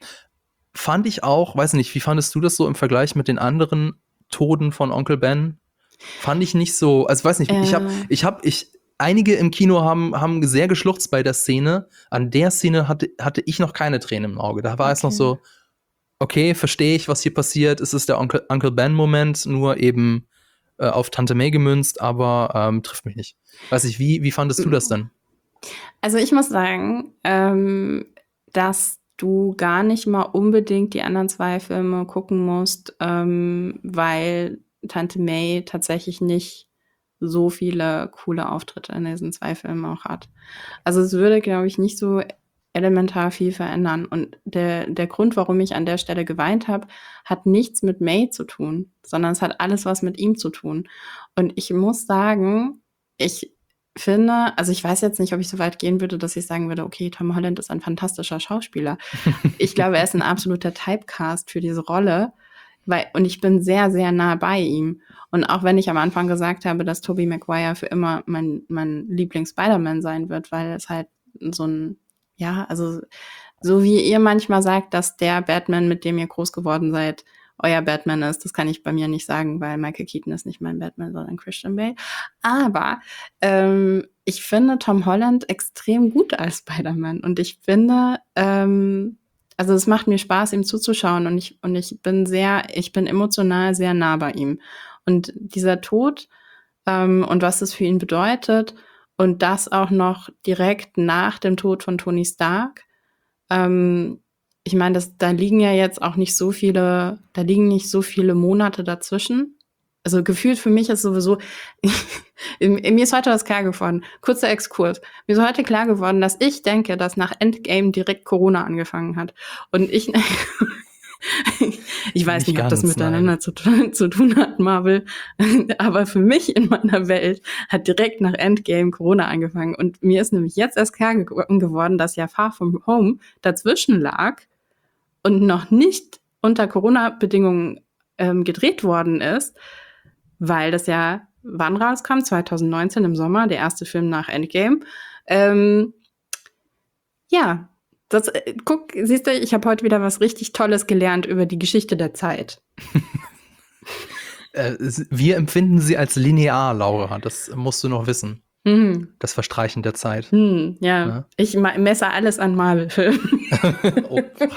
Fand ich auch, weiß nicht, wie fandest du das so im Vergleich mit den anderen Toten von Onkel Ben? Fand ich nicht so, also weiß nicht, Äh. ich habe, ich habe, ich, einige im Kino haben, haben sehr geschluchzt bei der Szene. An der Szene hatte, hatte ich noch keine Tränen im Auge. Da war es noch Okay. so, okay, verstehe ich, was hier passiert. Es ist der Onkel, Uncle Ben-Moment, nur eben äh, auf Tante May gemünzt, aber ähm, trifft mich nicht. Weiß ich, wie, wie fandest du das denn? Also ich muss sagen, ähm, dass du gar nicht mal unbedingt die anderen zwei Filme gucken musst, ähm, weil Tante May tatsächlich nicht so viele coole Auftritte in diesen zwei Filmen auch hat. Also es würde, glaube ich, nicht so elementar viel verändern. Und der, der Grund, warum ich an der Stelle geweint habe, hat nichts mit May zu tun, sondern es hat alles was mit ihm zu tun. Und ich muss sagen, ich finde, also ich weiß jetzt nicht, ob ich so weit gehen würde, dass ich sagen würde, okay, Tom Holland ist ein fantastischer Schauspieler. Ich glaube, er ist ein absoluter Typecast für diese Rolle. Weil, und ich bin sehr, sehr nah bei ihm. Und auch wenn ich am Anfang gesagt habe, dass Tobey Maguire für immer mein, mein Lieblings-Spider-Man sein wird, weil es halt so ein, ja, also so wie ihr manchmal sagt, dass der Batman, mit dem ihr groß geworden seid, euer Batman ist. Das kann ich bei mir nicht sagen, weil Michael Keaton ist nicht mein Batman, sondern Christian Bale. Aber ähm, ich finde Tom Holland extrem gut als Spider-Man. Und ich finde, ähm, also es macht mir Spaß, ihm zuzuschauen. Und ich, und ich bin sehr, ich bin emotional sehr nah bei ihm. Und dieser Tod ähm, und was es für ihn bedeutet und das auch noch direkt nach dem Tod von Tony Stark, ähm, ich meine, das, da liegen ja jetzt auch nicht so viele, da liegen nicht so viele Monate dazwischen. Also gefühlt für mich ist sowieso, mir ist heute was klar geworden. Kurzer Exkurs. Mir ist heute klar geworden, dass ich denke, dass nach Endgame direkt Corona angefangen hat. Und ich, ich weiß nicht, nicht ob das miteinander zu, zu tun hat, Marvel. Aber für mich in meiner Welt hat direkt nach Endgame Corona angefangen. Und mir ist nämlich jetzt erst klar ge- geworden, dass ja Far From Home dazwischen lag und noch nicht unter Corona-Bedingungen ähm, gedreht worden ist, weil das ja wann rauskam? zwanzig neunzehn im Sommer, der erste Film nach Endgame. Ähm, ja, das, äh, guck, siehst du, ich habe heute wieder was richtig Tolles gelernt über die Geschichte der Zeit. äh, wir empfinden sie als linear, Laura. Das musst du noch wissen. Mhm. Das Verstreichen der Zeit. Mhm, ja. ja, ich messe alles an Marvel-Filmen. oh.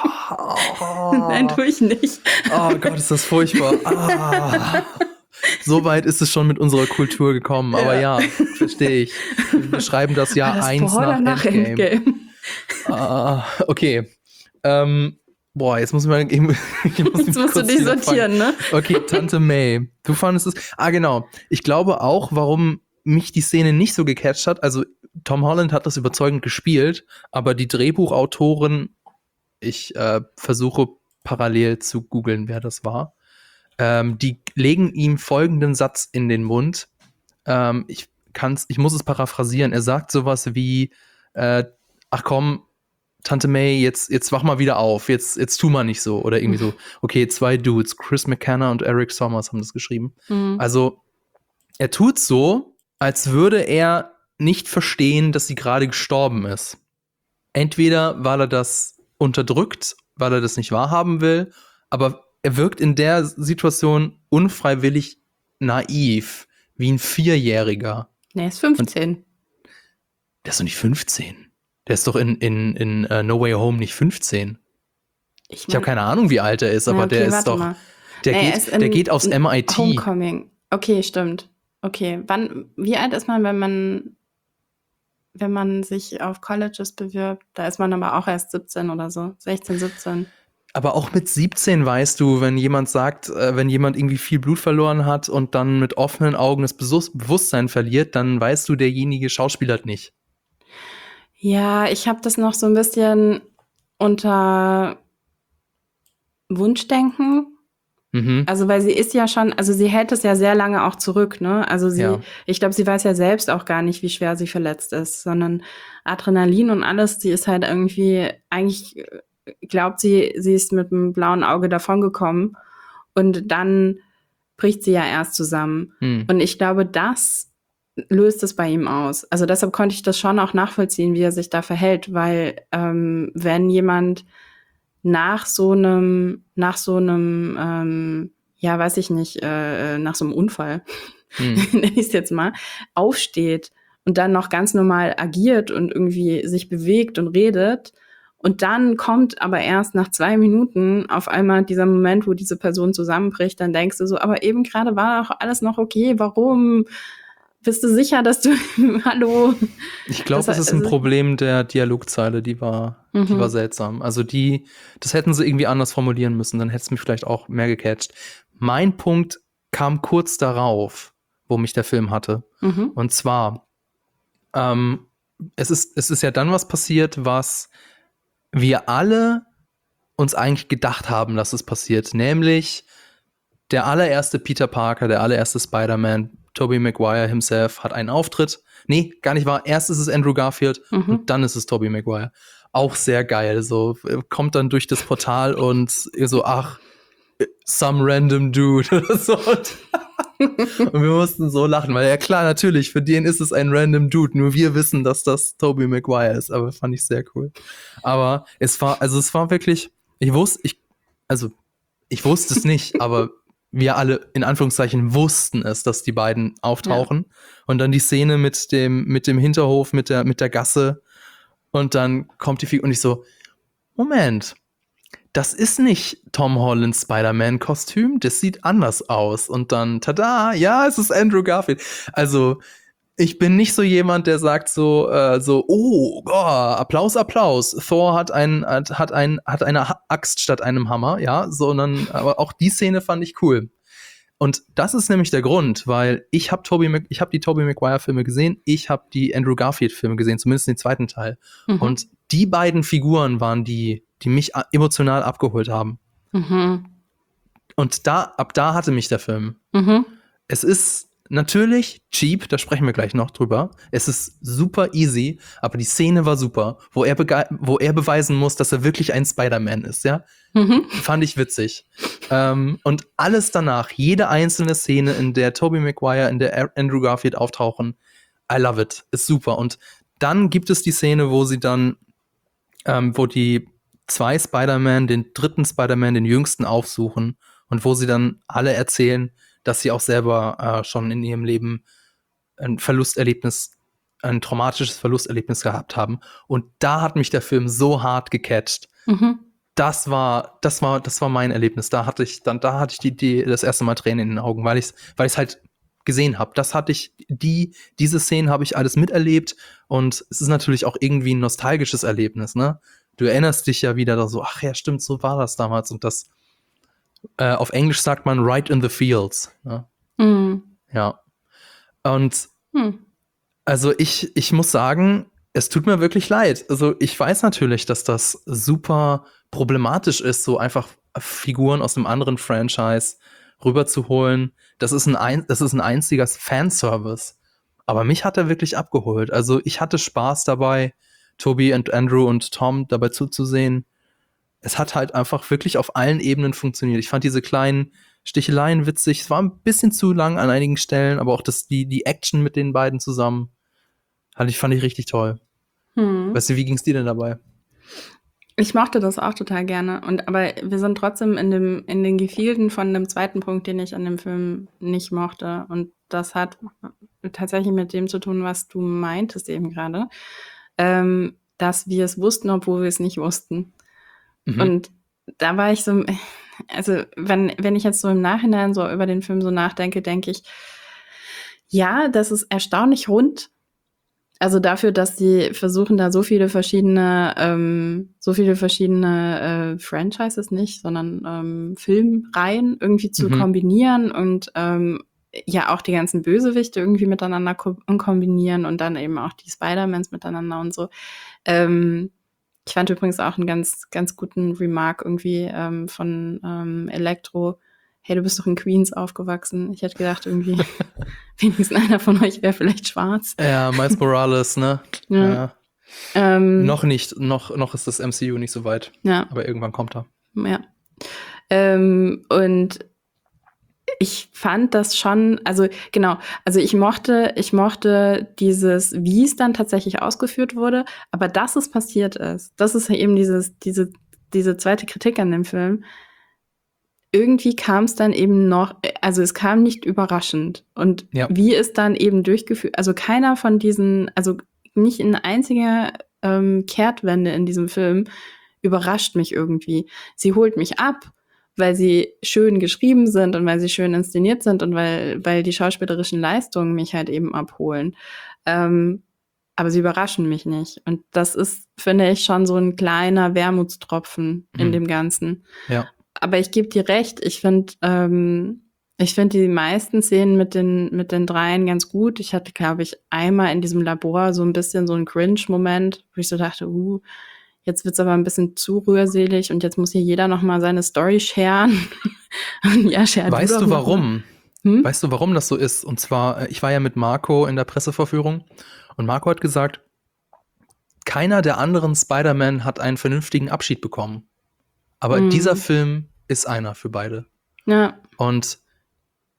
Nein, tue ich nicht. Oh Gott, ist das furchtbar. Ah. So weit ist es schon mit unserer Kultur gekommen. Ja. Aber ja, verstehe ich. Wir schreiben das Jahr eins nach, nach Endgame. Endgame. Ah, okay. Ähm, boah, jetzt muss man. Ich, ich muss jetzt musst du dich sortieren, ne? Okay, Tante May. Du fandest es. Ah, genau. Ich glaube auch, warum mich die Szene nicht so gecatcht hat. Also, Tom Holland hat das überzeugend gespielt, aber die Drehbuchautoren, ich äh, versuche parallel zu googeln, wer das war. Ähm, die legen ihm folgenden Satz in den Mund. Ähm, ich kann's, ich muss es paraphrasieren. Er sagt sowas wie, äh, ach komm, Tante May, jetzt, jetzt wach mal wieder auf. Jetzt, jetzt tu mal nicht so. Oder irgendwie so. Okay, zwei Dudes, Chris McKenna und Eric Sommers haben das geschrieben. Mhm. Also, er tut so, als würde er nicht verstehen, dass sie gerade gestorben ist. Entweder, weil er das unterdrückt, weil er das nicht wahrhaben will, aber er wirkt in der Situation unfreiwillig naiv, wie ein Vierjähriger. Nee, er ist fünfzehn. Und der ist doch nicht fünfzehn. Der ist doch in, in, in uh, No Way Home nicht fünfzehn. Ich, mein, ich habe keine Ahnung, wie alt er ist, aber okay, der ist doch. Mal. Der, nee, geht, der geht aufs M I T. Homecoming. Okay, stimmt. Okay, wann, wie alt ist man, wenn man, wenn man sich auf Colleges bewirbt? Da ist man aber auch erst siebzehn oder so, sechzehn, siebzehn. Aber auch mit siebzehn weißt du, wenn jemand sagt, äh, wenn jemand irgendwie viel Blut verloren hat und dann mit offenen Augen das Bewusstsein verliert, dann weißt du, derjenige schauspielert nicht. Ja, ich habe das noch so ein bisschen unter Wunschdenken. Mhm. Also, weil sie ist ja schon, also sie hält es ja sehr lange auch zurück, ne? Also sie, ja. Ich glaube, sie weiß ja selbst auch gar nicht, wie schwer sie verletzt ist, sondern Adrenalin und alles, sie ist halt irgendwie, eigentlich glaubt sie, sie ist mit einem blauen Auge davongekommen und dann bricht sie ja erst zusammen. Mhm. Und ich glaube, das löst es bei ihm aus. Also deshalb konnte ich das schon auch nachvollziehen, wie er sich da verhält, weil ähm, wenn jemand nach so einem, nach so einem, ähm, ja, weiß ich nicht, äh, nach so einem Unfall, hm. nenne ich es jetzt mal, aufsteht und dann noch ganz normal agiert und irgendwie sich bewegt und redet und dann kommt aber erst nach zwei Minuten auf einmal dieser Moment, wo diese Person zusammenbricht, dann denkst du so, aber eben gerade war doch alles noch okay, warum? Bist du sicher, dass du, hallo? Ich glaube, das, das ist ein also, Problem der Dialogzeile, die war, mhm. die war seltsam. Also die, das hätten sie irgendwie anders formulieren müssen, dann hätte es mich vielleicht auch mehr gecatcht. Mein Punkt kam kurz darauf, wo mich der Film hatte. Mhm. Und zwar, ähm, es ist, es ist ja dann was passiert, was wir alle uns eigentlich gedacht haben, dass es passiert. Nämlich der allererste Peter Parker, der allererste Spider-Man, Tobey Maguire himself hat einen Auftritt. Nee, gar nicht wahr. Erst ist es Andrew Garfield mhm. und dann ist es Tobey Maguire. Auch sehr geil. So kommt dann durch das Portal und so, ach, some random dude oder so. Und wir mussten so lachen, weil ja klar, natürlich, für den ist es ein random Dude, nur wir wissen, dass das Tobey Maguire ist, aber fand ich sehr cool. Aber es war, also es war wirklich, ich wusste, ich, also ich wusste es nicht, aber wir alle in Anführungszeichen wussten es, dass die beiden auftauchen. Ja. Und dann die Szene mit dem, mit dem Hinterhof, mit der, mit der Gasse. Und dann kommt die Figur und ich so, Moment, das ist nicht Tom Hollands Spider-Man-Kostüm, das sieht anders aus. Und dann, tada, ja, es ist Andrew Garfield. Also, ich bin nicht so jemand, der sagt so, äh, so, oh, oh, Applaus, Applaus. Thor hat ein, hat, hat ein, hat eine Axt statt einem Hammer, ja, sondern, aber auch die Szene fand ich cool. Und das ist nämlich der Grund, weil ich habe Tobey, Mac- ich habe die Tobey Maguire-Filme gesehen, ich habe die Andrew Garfield-Filme gesehen, zumindest den zweiten Teil. Mhm. Und die beiden Figuren waren die, die mich emotional abgeholt haben. Mhm. Und da, ab da hatte mich der Film. Mhm. Es ist natürlich cheap, da sprechen wir gleich noch drüber. Es ist super easy, aber die Szene war super, wo er, bege- wo er beweisen muss, dass er wirklich ein Spider-Man ist, ja. Mhm. Fand ich witzig. ähm, und alles danach, jede einzelne Szene, in der Tobey Maguire, in der Andrew Garfield auftauchen, I love it, ist super. Und dann gibt es die Szene, wo sie dann, ähm, wo die zwei Spider-Man, den dritten Spider-Man, den jüngsten aufsuchen und wo sie dann alle erzählen, dass sie auch selber äh, schon in ihrem Leben ein Verlusterlebnis, ein traumatisches Verlusterlebnis gehabt haben. Und da hat mich der Film so hart gecatcht. Mhm. Das war, das war, das war mein Erlebnis. Da hatte ich dann, da hatte ich die, die das erste Mal Tränen in den Augen, weil ich, weil ich es halt gesehen habe. Das hatte ich, die, diese Szenen habe ich alles miterlebt. Und es ist natürlich auch irgendwie ein nostalgisches Erlebnis, ne? Du erinnerst dich ja wieder da so, ach ja, stimmt, so war das damals. Und das, äh, auf Englisch sagt man right in the fields. Ne? Mhm. Ja. Und hm. also ich, ich muss sagen, es tut mir wirklich leid. Also ich weiß natürlich, dass das super problematisch ist, so einfach Figuren aus einem anderen Franchise rüberzuholen. Das ist ein, ein das ist ein einziger Fanservice. Aber mich hat er wirklich abgeholt. Also ich hatte Spaß dabei, Tobey und Andrew und Tom dabei zuzusehen. Es hat halt einfach wirklich auf allen Ebenen funktioniert. Ich fand diese kleinen Sticheleien witzig. Es war ein bisschen zu lang an einigen Stellen, aber auch das, die, die Action mit den beiden zusammen fand ich, fand ich richtig toll. Hm. Weißt du, wie ging's dir denn dabei? Ich mochte das auch total gerne. Und aber wir sind trotzdem in dem, in den Gefilden von dem zweiten Punkt, den ich an dem Film nicht mochte. Und das hat tatsächlich mit dem zu tun, was du meintest eben gerade. Ähm, dass wir es wussten, obwohl wir es nicht wussten. Mhm. Und da war ich so, also wenn, wenn ich jetzt so im Nachhinein so über den Film so nachdenke, denke ich, ja, das ist erstaunlich rund. Also dafür, dass die versuchen, da so viele verschiedene, ähm, so viele verschiedene äh, Franchises nicht, sondern ähm, Filmreihen irgendwie zu mhm. kombinieren und ähm, ja auch die ganzen Bösewichte irgendwie miteinander ko- kombinieren und dann eben auch die Spider-Mans miteinander und so. Ähm, ich fand übrigens auch einen ganz, ganz guten Remark irgendwie ähm, von ähm, Elektro. Hey, du bist doch in Queens aufgewachsen. Ich hätte gedacht, irgendwie, wenigstens einer von euch wäre vielleicht schwarz. Ja, Miles Morales, ne? Ja. ja. Ähm, noch nicht, noch, noch ist das M C U nicht so weit. Ja. Aber irgendwann kommt er. Ja. Ähm, und ich fand das schon, also genau, also ich mochte, ich mochte dieses, wie es dann tatsächlich ausgeführt wurde, aber dass es passiert ist, das ist eben dieses, diese, diese zweite Kritik an dem Film. Irgendwie kam es dann eben noch, also es kam nicht überraschend. Und ja. wie es dann eben durchgeführt, also keiner von diesen, also nicht eine einzige ähm, Kehrtwende in diesem Film überrascht mich irgendwie. Sie holt mich ab, weil sie schön geschrieben sind und weil sie schön inszeniert sind und weil, weil die schauspielerischen Leistungen mich halt eben abholen. Ähm, aber sie überraschen mich nicht. Und das ist, finde ich, schon so ein kleiner Wermutstropfen mhm. in dem Ganzen. Ja. Aber ich gebe dir recht, ich finde ähm, ich finde die meisten Szenen mit den mit den dreien ganz gut. Ich hatte, glaube ich, einmal in diesem Labor so ein bisschen so einen Cringe-Moment, wo ich so dachte, uh, jetzt wird's aber ein bisschen zu rührselig und jetzt muss hier jeder noch mal seine Story sharen. ja, share weißt du, du warum? Hm? Weißt du, warum das so ist? Und zwar, ich war ja mit Marco in der Presseverführung und Marco hat gesagt, keiner der anderen Spider-Man hat einen vernünftigen Abschied bekommen. Aber mhm. dieser Film ist einer für beide. Ja. Und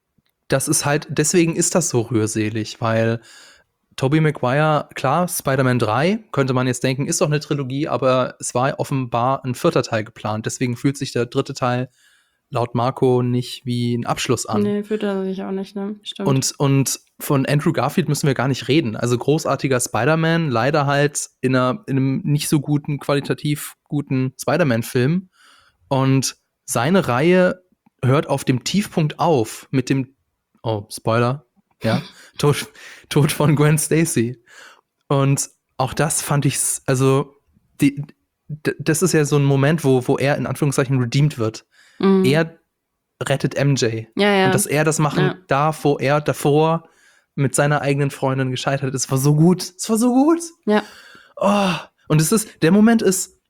das ist halt, deswegen ist das so rührselig, weil Tobey Maguire, klar, Spider-Man drei, könnte man jetzt denken, ist doch eine Trilogie, aber es war offenbar ein vierter Teil geplant. Deswegen fühlt sich der dritte Teil laut Marco nicht wie ein Abschluss an. Nee, fühlt er sich auch nicht, ne? Stimmt. Und, und von Andrew Garfield müssen wir gar nicht reden. Also großartiger Spider-Man, leider halt in, einer, in einem nicht so guten, qualitativ guten Spider-Man-Film. Und seine Reihe hört auf dem Tiefpunkt auf mit dem, oh, Spoiler, ja, Tod, Tod von Gwen Stacy. Und auch das fand ich, also, die, d- das ist ja so ein Moment, wo, wo er in Anführungszeichen redeemed wird. Mhm. Er rettet M J. Ja, ja. Und dass er das machen Ja. darf, wo er davor mit seiner eigenen Freundin gescheitert ist, war so gut. Es war so gut. Ja. Oh. Und es ist, der Moment ist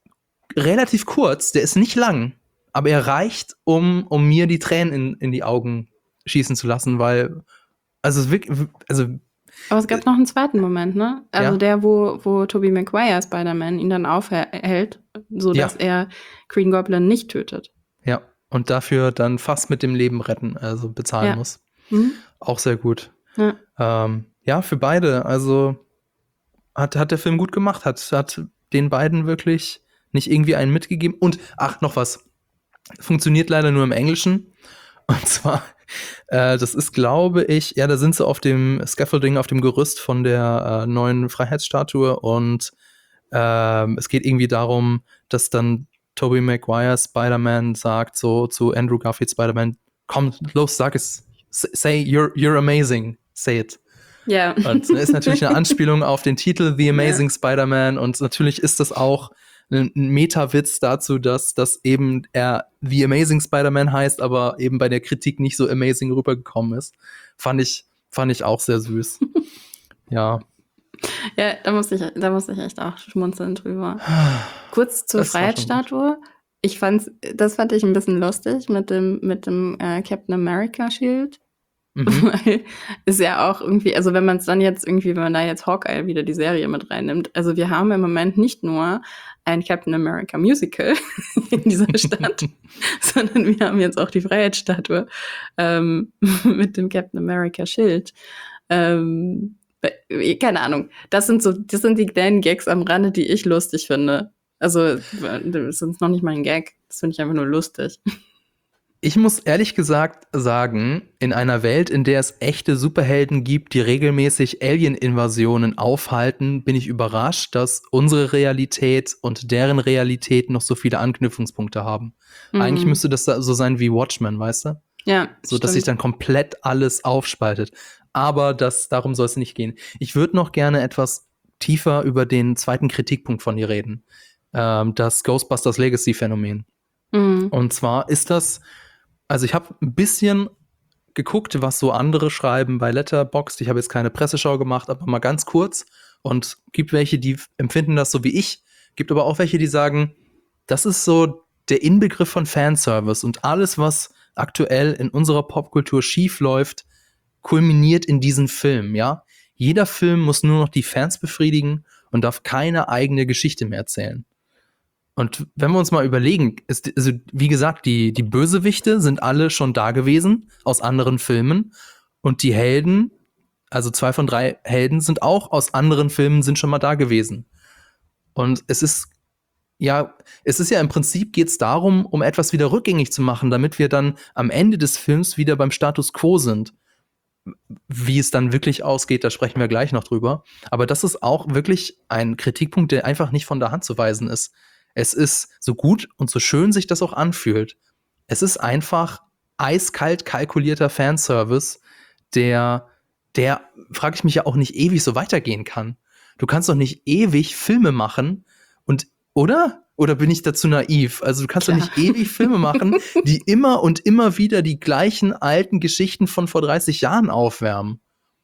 relativ kurz, der ist nicht lang, aber er reicht, um, um mir die Tränen in, in die Augen schießen zu lassen, weil, also, es wirklich, also, Aber es gab noch einen zweiten Moment, ne? Also Ja. der, wo, wo Tobey Maguire Spider-Man ihn dann aufhält, sodass Ja. er Green Goblin nicht tötet. ja, und dafür dann fast mit dem Leben retten, also bezahlen Ja. muss. Mhm. Auch sehr gut. Ja. Ähm, ja, für beide, also hat, hat der Film gut gemacht, hat, hat den beiden wirklich nicht irgendwie einen mitgegeben. Und, ach, noch was. Funktioniert leider nur im Englischen. Und zwar, äh, das ist, glaube ich, ja, da sind sie auf dem Scaffolding, auf dem Gerüst von der äh, neuen Freiheitsstatue und ähm, es geht irgendwie darum, dass dann Tobey Maguire Spider-Man sagt so zu Andrew Garfield Spider-Man, komm, los, sag es, say, you're, you're amazing, say it. Ja. Und das ist natürlich eine Anspielung auf den Titel The Amazing Ja. Spider-Man und natürlich ist das auch ein Meta-Witz dazu, dass, dass eben er The Amazing Spider-Man heißt, aber eben bei der Kritik nicht so amazing rübergekommen ist. Fand ich, fand ich auch sehr süß. Ja. Ja, da musste ich, da musste ich echt auch schmunzeln drüber. Kurz zur Das war schon Freiheitsstatue. Ich fand's, das fand ich ein bisschen lustig mit dem, mit dem äh, Captain America Schild. Mhm. Weil ist ja auch irgendwie, also wenn man es dann jetzt irgendwie, wenn man da jetzt Hawkeye wieder die Serie mit reinnimmt, also wir haben im Moment nicht nur ein Captain America Musical in dieser Stadt, sondern wir haben jetzt auch die Freiheitsstatue ähm, mit dem Captain America Schild. Ähm, keine Ahnung. Das sind so, das sind die kleinen Gags am Rande, die ich lustig finde. Also, das ist noch nicht mal ein Gag. Das finde ich einfach nur lustig. Ich muss ehrlich gesagt sagen, in einer Welt, in der es echte Superhelden gibt, die regelmäßig Alien-Invasionen aufhalten, bin ich überrascht, dass unsere Realität und deren Realität noch so viele Anknüpfungspunkte haben. Mhm. Eigentlich müsste das so sein wie Watchmen, weißt du? Ja, So, dass sich stimmt. dann komplett alles aufspaltet. Aber das, darum soll es nicht gehen. Ich würde noch gerne etwas tiefer über den zweiten Kritikpunkt von dir reden. Ähm, das Ghostbusters Legacy-Phänomen. Mhm. Und zwar ist das, also ich habe ein bisschen geguckt, was so andere schreiben bei Letterboxd. Ich habe jetzt keine Presseschau gemacht, aber mal ganz kurz. Und gibt welche, die empfinden das so wie ich. Gibt aber auch welche, die sagen, das ist so der Inbegriff von Fanservice. Und alles, was aktuell in unserer Popkultur schief läuft, kulminiert in diesen Film, ja? Jeder Film muss nur noch die Fans befriedigen und darf keine eigene Geschichte mehr erzählen. Und wenn wir uns mal überlegen, ist, also wie gesagt, die, die Bösewichte sind alle schon da gewesen aus anderen Filmen und die Helden, also zwei von drei Helden sind auch aus anderen Filmen, sind schon mal da gewesen. Und es ist ja, es ist ja im Prinzip geht's darum, um etwas wieder rückgängig zu machen, damit wir dann am Ende des Films wieder beim Status quo sind. Wie es dann wirklich ausgeht, da sprechen wir gleich noch drüber. Aber das ist auch wirklich ein Kritikpunkt, der einfach nicht von der Hand zu weisen ist. Es ist so gut und so schön sich das auch anfühlt. Es ist einfach eiskalt kalkulierter Fanservice, der, der, frage ich mich ja auch nicht ewig so weitergehen kann. Du kannst doch nicht ewig Filme machen und, oder? Oder bin ich dazu naiv? Also du kannst Klar. doch nicht ewig Filme machen, die immer und immer wieder die gleichen alten Geschichten von vor dreißig Jahren aufwärmen.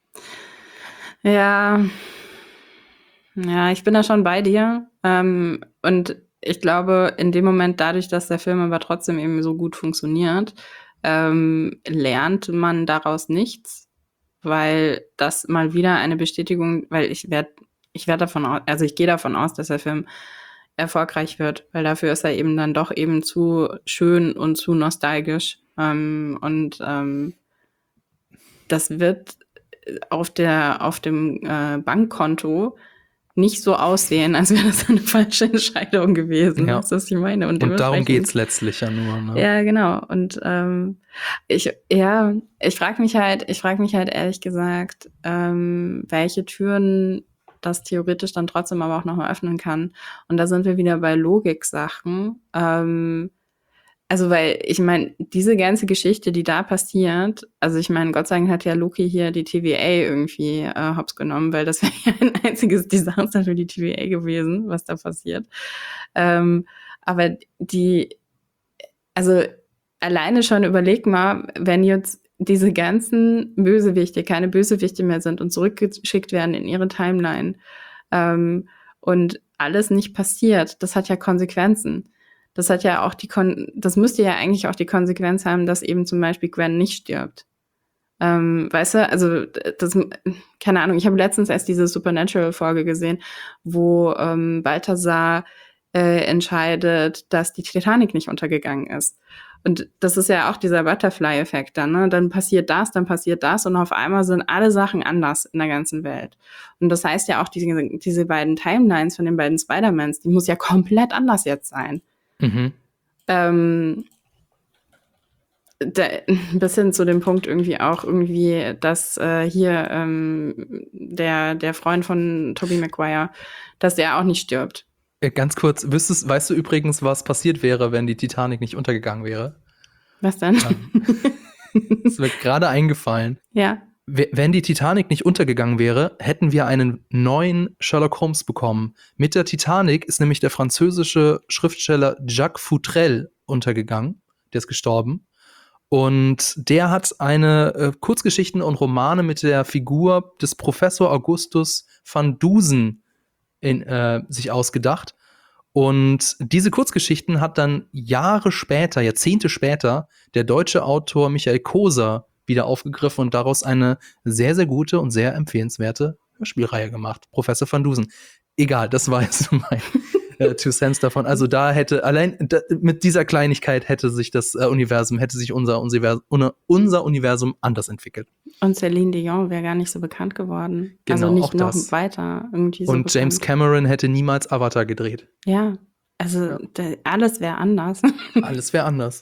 Ja, ja, ich bin da schon bei dir. Ähm, und ich glaube, in dem Moment, dadurch, dass der Film aber trotzdem eben so gut funktioniert, ähm, lernt man daraus nichts, weil das mal wieder eine Bestätigung, weil ich werde, ich werde davon aus, also ich gehe davon aus, dass der Film erfolgreich wird, weil dafür ist er eben dann doch eben zu schön und zu nostalgisch. Ähm, und ähm, das wird auf der auf dem äh, Bankkonto nicht so aussehen, als wäre das eine falsche Entscheidung gewesen. Ja. Weißt du, was ich meine? Und, und darum geht's letztlich ja nur. Ne? Ja, genau. Und ähm, ich, ja, ich frage mich halt, ich frage mich halt ehrlich gesagt, ähm, welche Türen das theoretisch dann trotzdem aber auch nochmal öffnen kann. Und da sind wir wieder bei Logik-Sachen. Ähm, Also, weil ich meine, diese ganze Geschichte, die da passiert, also ich meine, Gott sei Dank hat ja Loki hier die T V A irgendwie äh, hops genommen, weil das wäre ja ein einziges Desaster für die T V A gewesen, was da passiert. Ähm, aber die, also alleine schon überleg mal, wenn jetzt diese ganzen Bösewichte keine Bösewichte mehr sind und zurückgeschickt werden in ihre Timeline ähm, und alles nicht passiert, das hat ja Konsequenzen. Das hat ja auch die Kon- das müsste ja eigentlich auch die Konsequenz haben, dass eben zum Beispiel Gwen nicht stirbt. Ähm, weißt du, also das, keine Ahnung, ich habe letztens erst diese Supernatural-Folge gesehen, wo ähm, Balthasar äh, entscheidet, dass die Titanic nicht untergegangen ist. Und das ist ja auch dieser Butterfly-Effekt dann, ne? Dann passiert das, dann passiert das und auf einmal sind alle Sachen anders in der ganzen Welt. Und das heißt ja auch, diese, diese beiden Timelines von den beiden Spider-Mans, die muss ja komplett anders jetzt sein. Mhm. Ähm, da, bis hin zu dem Punkt irgendwie auch irgendwie, dass äh, hier ähm, der, der Freund von Tobey Maguire, dass der auch nicht stirbt. Ganz kurz, wüsstest, weißt du übrigens, was passiert wäre, wenn die Titanic nicht untergegangen wäre? Was dann? Es wird gerade eingefallen. Ja. Wenn die Titanic nicht untergegangen wäre, hätten wir einen neuen Sherlock Holmes bekommen. Mit der Titanic ist nämlich der französische Schriftsteller Jacques Futrelle untergegangen. Der ist gestorben. Und der hat eine äh, Kurzgeschichten und Romane mit der Figur des Professor Augustus van Dusen in, äh, sich ausgedacht. Und diese Kurzgeschichten hat dann Jahre später, Jahrzehnte später, der deutsche Autor Michael Koser wieder aufgegriffen und daraus eine sehr, sehr gute und sehr empfehlenswerte Hörspielreihe gemacht. Professor van Dusen. Egal, das war jetzt mein äh, Two Cents davon. Also da hätte, allein da, mit dieser Kleinigkeit hätte sich das äh, Universum, hätte sich unser, unser, unser Universum anders entwickelt. Und Celine Dion wäre gar nicht so bekannt geworden. Genau, also nicht auch noch das. weiter irgendwie so Und bekannt. James Cameron hätte niemals Avatar gedreht. Ja, also Ja. Da, alles wäre anders. Alles wäre anders.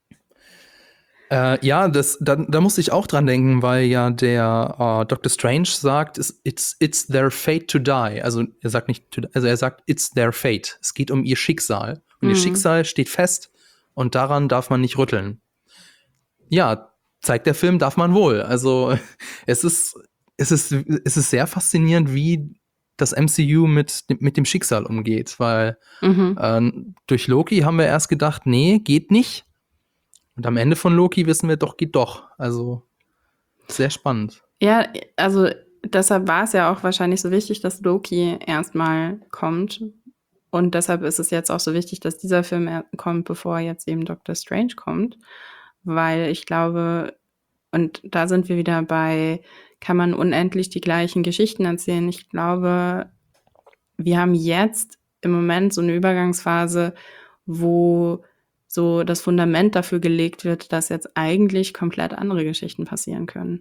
Äh, ja, das, da, da musste ich auch dran denken, weil ja der uh, Doctor Strange sagt, it's, it's their fate to die. Also er sagt nicht, to, also er sagt, it's their fate. Es geht um ihr Schicksal. Und Mhm. ihr Schicksal steht fest und daran darf man nicht rütteln. Ja, zeigt der Film, darf man wohl. Also es ist, es ist, es ist sehr faszinierend, wie das M C U mit, mit dem Schicksal umgeht, weil Mhm. äh, durch Loki haben wir erst gedacht, nee, geht nicht. Und am Ende von Loki wissen wir doch, geht doch. Also sehr spannend. Ja, also deshalb war es ja auch wahrscheinlich so wichtig, dass Loki erstmal kommt. Und deshalb ist es jetzt auch so wichtig, dass dieser Film er- kommt, bevor jetzt eben Doctor Strange kommt. Weil ich glaube, und da sind wir wieder bei, kann man unendlich die gleichen Geschichten erzählen? Ich glaube, wir haben jetzt im Moment so eine Übergangsphase, wo so das Fundament dafür gelegt wird, dass jetzt eigentlich komplett andere Geschichten passieren können.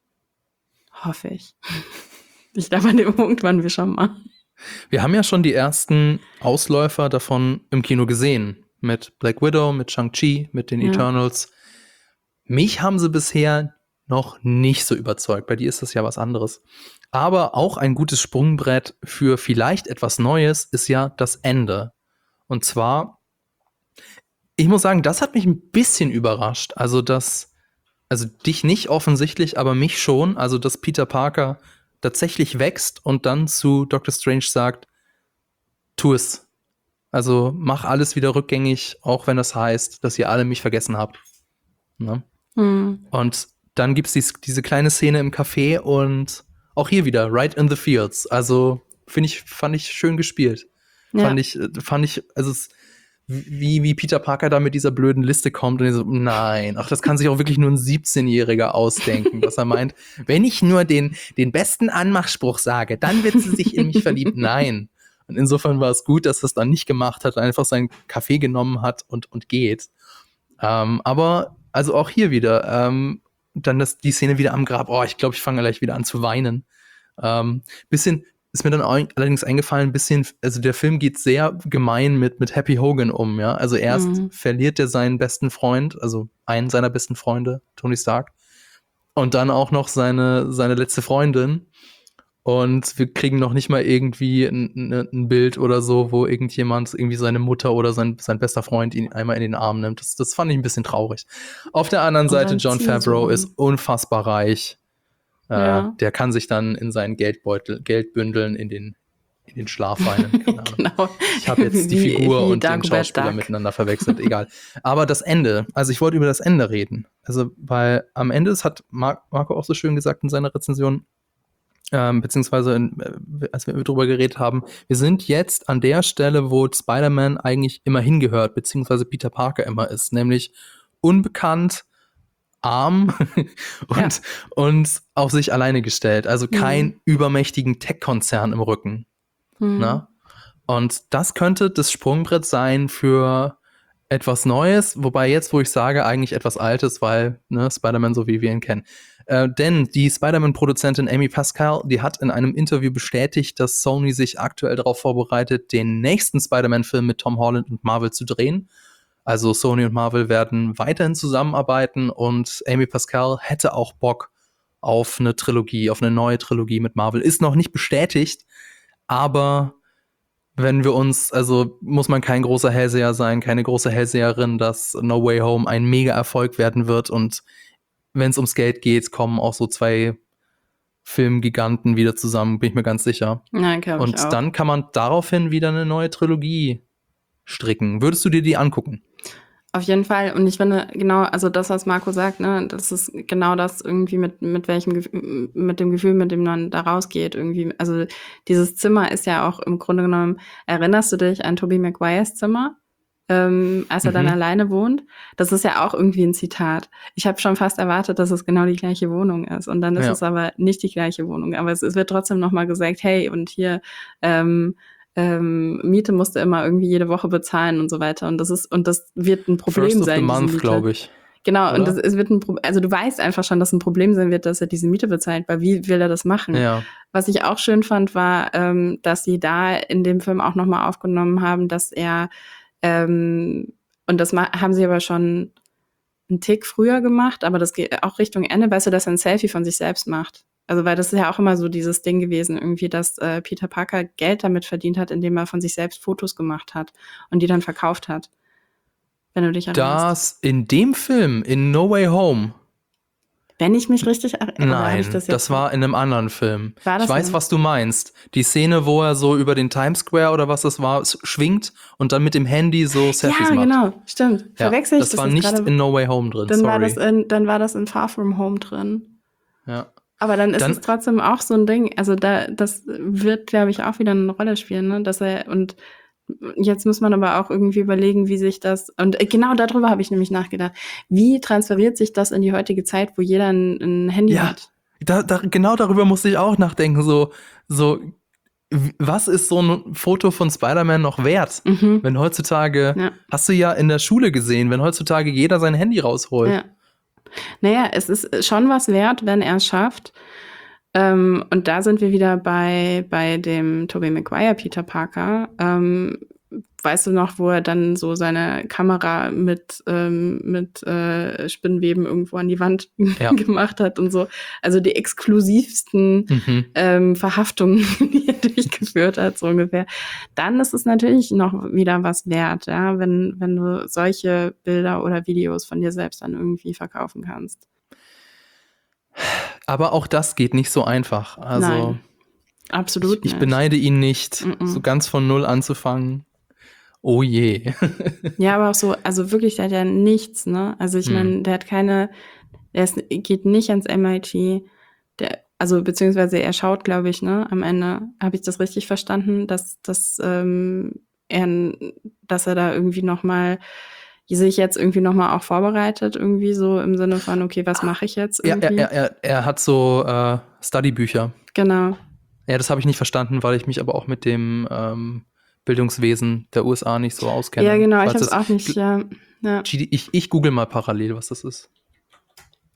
Hoffe ich. Ich glaube, an dem Punkt waren wir schon mal. Wir haben ja schon die ersten Ausläufer davon im Kino gesehen. Mit Black Widow, mit Shang-Chi, mit den Ja. Eternals. Mich haben sie bisher noch nicht so überzeugt. Bei dir ist das ja was anderes. Aber auch ein gutes Sprungbrett für vielleicht etwas Neues ist ja das Ende. Und zwar, ich muss sagen, das hat mich ein bisschen überrascht. Also, dass, also dich nicht offensichtlich, aber mich schon. Also, dass Peter Parker tatsächlich wächst und dann zu Doctor Strange sagt, tu es. Also, mach alles wieder rückgängig, auch wenn das heißt, dass ihr alle mich vergessen habt. Ne? Hm. Und dann gibt's dies, diese kleine Szene im Café und auch hier wieder, right in the fields. Also, finde ich, fand ich schön gespielt. Ja. Fand ich, fand ich, also es, wie, wie Peter Parker da mit dieser blöden Liste kommt und er so, nein, ach, das kann sich auch wirklich nur ein siebzehnjähriger ausdenken, was er meint. Wenn ich nur den, den besten Anmachspruch sage, dann wird sie sich in mich verliebt. Nein. Und insofern war es gut, dass er es dann nicht gemacht hat, einfach seinen Kaffee genommen hat und, und geht. Ähm, aber, also auch hier wieder, ähm, dann das, die Szene wieder am Grab. Oh, ich glaube, ich fange gleich wieder an zu weinen. Ähm, bisschen ist mir dann auch allerdings eingefallen, ein bisschen, also der Film geht sehr gemein mit, mit Happy Hogan um, ja. Also erst mhm. verliert er seinen besten Freund, also einen seiner besten Freunde, Tony Stark, und dann auch noch seine, seine letzte Freundin. Und wir kriegen noch nicht mal irgendwie ein, ein Bild oder so, wo irgendjemand, irgendwie seine Mutter oder sein, sein bester Freund ihn einmal in den Arm nimmt. Das, das fand ich ein bisschen traurig. Auf der anderen Seite, Jon Favreau ist unfassbar reich. Ja. Äh, der kann sich dann in seinen Geldbeutel, Geldbündeln in den, in den Schlaf weinen. Genau. Ich habe jetzt die wie, Figur wie und den Schauspieler Dark. miteinander verwechselt. Egal. Aber das Ende, also ich wollte über das Ende reden. Also, weil am Ende, das hat Mar- Marco auch so schön gesagt in seiner Rezension, ähm, beziehungsweise in, äh, als wir drüber geredet haben, wir sind jetzt an der Stelle, wo Spider-Man eigentlich immer hingehört, beziehungsweise Peter Parker immer ist, nämlich unbekannt, arm und, ja. und auf sich alleine gestellt. Also kein mhm. übermächtigen Tech-Konzern im Rücken. Mhm. Na? Und das könnte das Sprungbrett sein für etwas Neues, wobei jetzt, wo ich sage, eigentlich etwas Altes, weil ne, Spider-Man so wie wir ihn kennen. Äh, denn die Spider-Man-Produzentin Amy Pascal, die hat in einem Interview bestätigt, dass Sony sich aktuell darauf vorbereitet, den nächsten Spider-Man-Film mit Tom Holland und Marvel zu drehen. Also Sony und Marvel werden weiterhin zusammenarbeiten und Amy Pascal hätte auch Bock auf eine Trilogie, auf eine neue Trilogie mit Marvel. Ist noch nicht bestätigt, aber wenn wir uns, also muss man kein großer Hellseher sein, keine große Hellseherin, dass No Way Home ein Mega-Erfolg werden wird und wenn es ums Geld geht, kommen auch so zwei Filmgiganten wieder zusammen, bin ich mir ganz sicher. Nein, glaube ich auch. Und dann kann man daraufhin wieder eine neue Trilogie stricken. Würdest du dir die angucken? Auf jeden Fall. Und ich finde, genau, also das, was Marco sagt, ne, das ist genau das irgendwie mit, mit welchem Gefühl, mit dem Gefühl, mit dem man da rausgeht, irgendwie. Also dieses Zimmer ist ja auch im Grunde genommen, erinnerst du dich an Tobey Maguires Zimmer, ähm, als er mhm. dann alleine wohnt? Das ist ja auch irgendwie ein Zitat. Ich habe schon fast erwartet, dass es genau die gleiche Wohnung ist. Und dann ist ja. es aber nicht die gleiche Wohnung. Aber es, es wird trotzdem nochmal gesagt, hey, und hier, ähm, Ähm, Miete musste immer irgendwie jede Woche bezahlen und so weiter. Und das ist, und das wird ein Problem First sein. First of the month, glaube ich. Genau, oder? Und das, es wird ein Problem, also du weißt einfach schon, dass ein Problem sein wird, dass er diese Miete bezahlt, weil wie will er das machen? Ja. Was ich auch schön fand, war, ähm, dass sie da in dem Film auch nochmal aufgenommen haben, dass er, ähm, und das ma- haben sie aber schon einen Tick früher gemacht, aber das geht auch Richtung Ende, weißt du, dass er ein Selfie von sich selbst macht. Also weil das ist ja auch immer so dieses Ding gewesen, irgendwie, dass äh, Peter Parker Geld damit verdient hat, indem er von sich selbst Fotos gemacht hat und die dann verkauft hat. Wenn du dich erinnerst. Das in dem Film, in No Way Home. Wenn ich mich richtig erinnere. Nein, ich das, jetzt das war in einem anderen Film. War das ich weiß, denn? was du meinst. Die Szene, wo er so über den Times Square oder was das war, schwingt und dann mit dem Handy so Selfies ja, macht. Ja, genau, stimmt. Ja, Verwechsel ich das das war nicht grade, in No Way Home drin, dann sorry. War das in, dann war das in Far From Home drin. Ja. Aber dann ist dann, es trotzdem auch so ein Ding, also da, das wird, glaube ich, auch wieder eine Rolle spielen, ne, dass er, und jetzt muss man aber auch irgendwie überlegen, wie sich das, und genau darüber habe ich nämlich nachgedacht, wie transferiert sich das in die heutige Zeit, wo jeder ein, ein Handy ja, hat? Da, da, genau darüber musste ich auch nachdenken, so, so, was ist so ein Foto von Spider-Man noch wert? Mhm. Wenn heutzutage, ja. hast du ja in der Schule gesehen, wenn heutzutage jeder sein Handy rausholt. Ja. Naja, es ist schon was wert, wenn er es schafft. Ähm, und da sind wir wieder bei, bei dem Tobey Maguire Peter Parker. Ähm, weißt du noch, wo er dann so seine Kamera mit, ähm, mit äh, Spinnweben irgendwo an die Wand ja. gemacht hat und so. Also die exklusivsten mhm. ähm, Verhaftungen, die er durchgeführt hat, so ungefähr. Dann ist es natürlich noch wieder was wert, ja, wenn, wenn du solche Bilder oder Videos von dir selbst dann irgendwie verkaufen kannst. Aber auch das geht nicht so einfach. Also Nein, absolut ich, ich nicht. beneide ihn nicht, Mm-mm. so ganz von null anzufangen. Oh je. Ja, aber auch so, also wirklich, der hat ja nichts, ne? Also ich hm. meine, der hat keine, der ist, geht nicht ans M I T, der, also beziehungsweise er schaut, glaube ich, ne, am Ende, habe ich das richtig verstanden, dass, dass, ähm, er, dass er da irgendwie nochmal sich jetzt irgendwie nochmal auch vorbereitet, irgendwie so im Sinne von, okay, was mache ich jetzt irgendwie? Ja, er, er, er hat so äh, Studybücher. Genau. Ja, das habe ich nicht verstanden, weil ich mich aber auch mit dem ähm, Bildungswesen der U S A nicht so auskenne. Ja, genau, ich habe es auch nicht, ja. ja. Ich, ich google mal parallel, was das ist.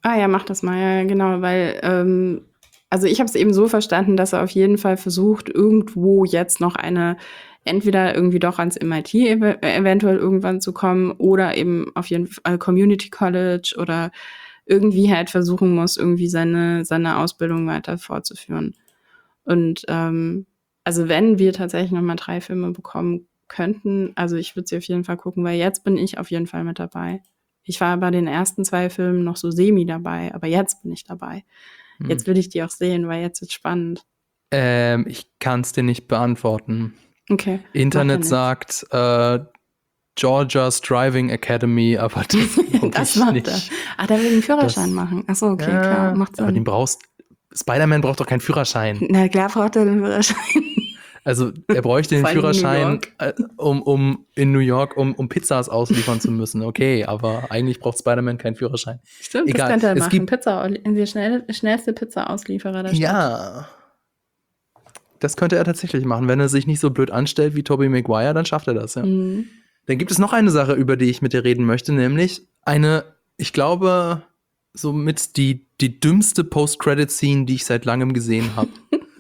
Ah ja, mach das mal, ja, genau, weil, ähm, also ich habe es eben so verstanden, dass er auf jeden Fall versucht, irgendwo jetzt noch eine, entweder irgendwie doch ans M I T ev eventuell irgendwann zu kommen oder eben auf jeden Fall Community College oder irgendwie halt versuchen muss, irgendwie seine, seine Ausbildung weiter fortzuführen. Und ähm, also wenn wir tatsächlich nochmal drei Filme bekommen könnten, also ich würde sie auf jeden Fall gucken, weil jetzt bin ich auf jeden Fall mit dabei. Ich war bei den ersten zwei Filmen noch so semi dabei, aber jetzt bin ich dabei. Hm. Jetzt will ich die auch sehen, weil jetzt wird's spannend. Ähm, ich kann es dir nicht beantworten. Okay. Internet sagt äh, Georgia's Driving Academy, aber das das macht nicht. er. Ah, der will einen Führerschein das, machen. Achso, okay, ja, klar, macht Sinn. Aber den brauchst Spider-Man braucht doch keinen Führerschein. Na klar braucht er den Führerschein. Also er bräuchte den Führerschein, äh, um, um in New York, um, um Pizzas ausliefern zu müssen. Okay, aber eigentlich braucht Spider-Man keinen Führerschein. Stimmt, Egal. das könnte er es machen. Gibt, Pizza, der schnell, schnellste Pizza-Auslieferer der Stadt. Ja, das könnte er tatsächlich machen. Wenn er sich nicht so blöd anstellt wie Tobey Maguire, dann schafft er das, ja. Mhm. Dann gibt es noch eine Sache, über die ich mit dir reden möchte, nämlich eine, ich glaube, somit die, die dümmste Post-Credit-Scene, die ich seit langem gesehen habe.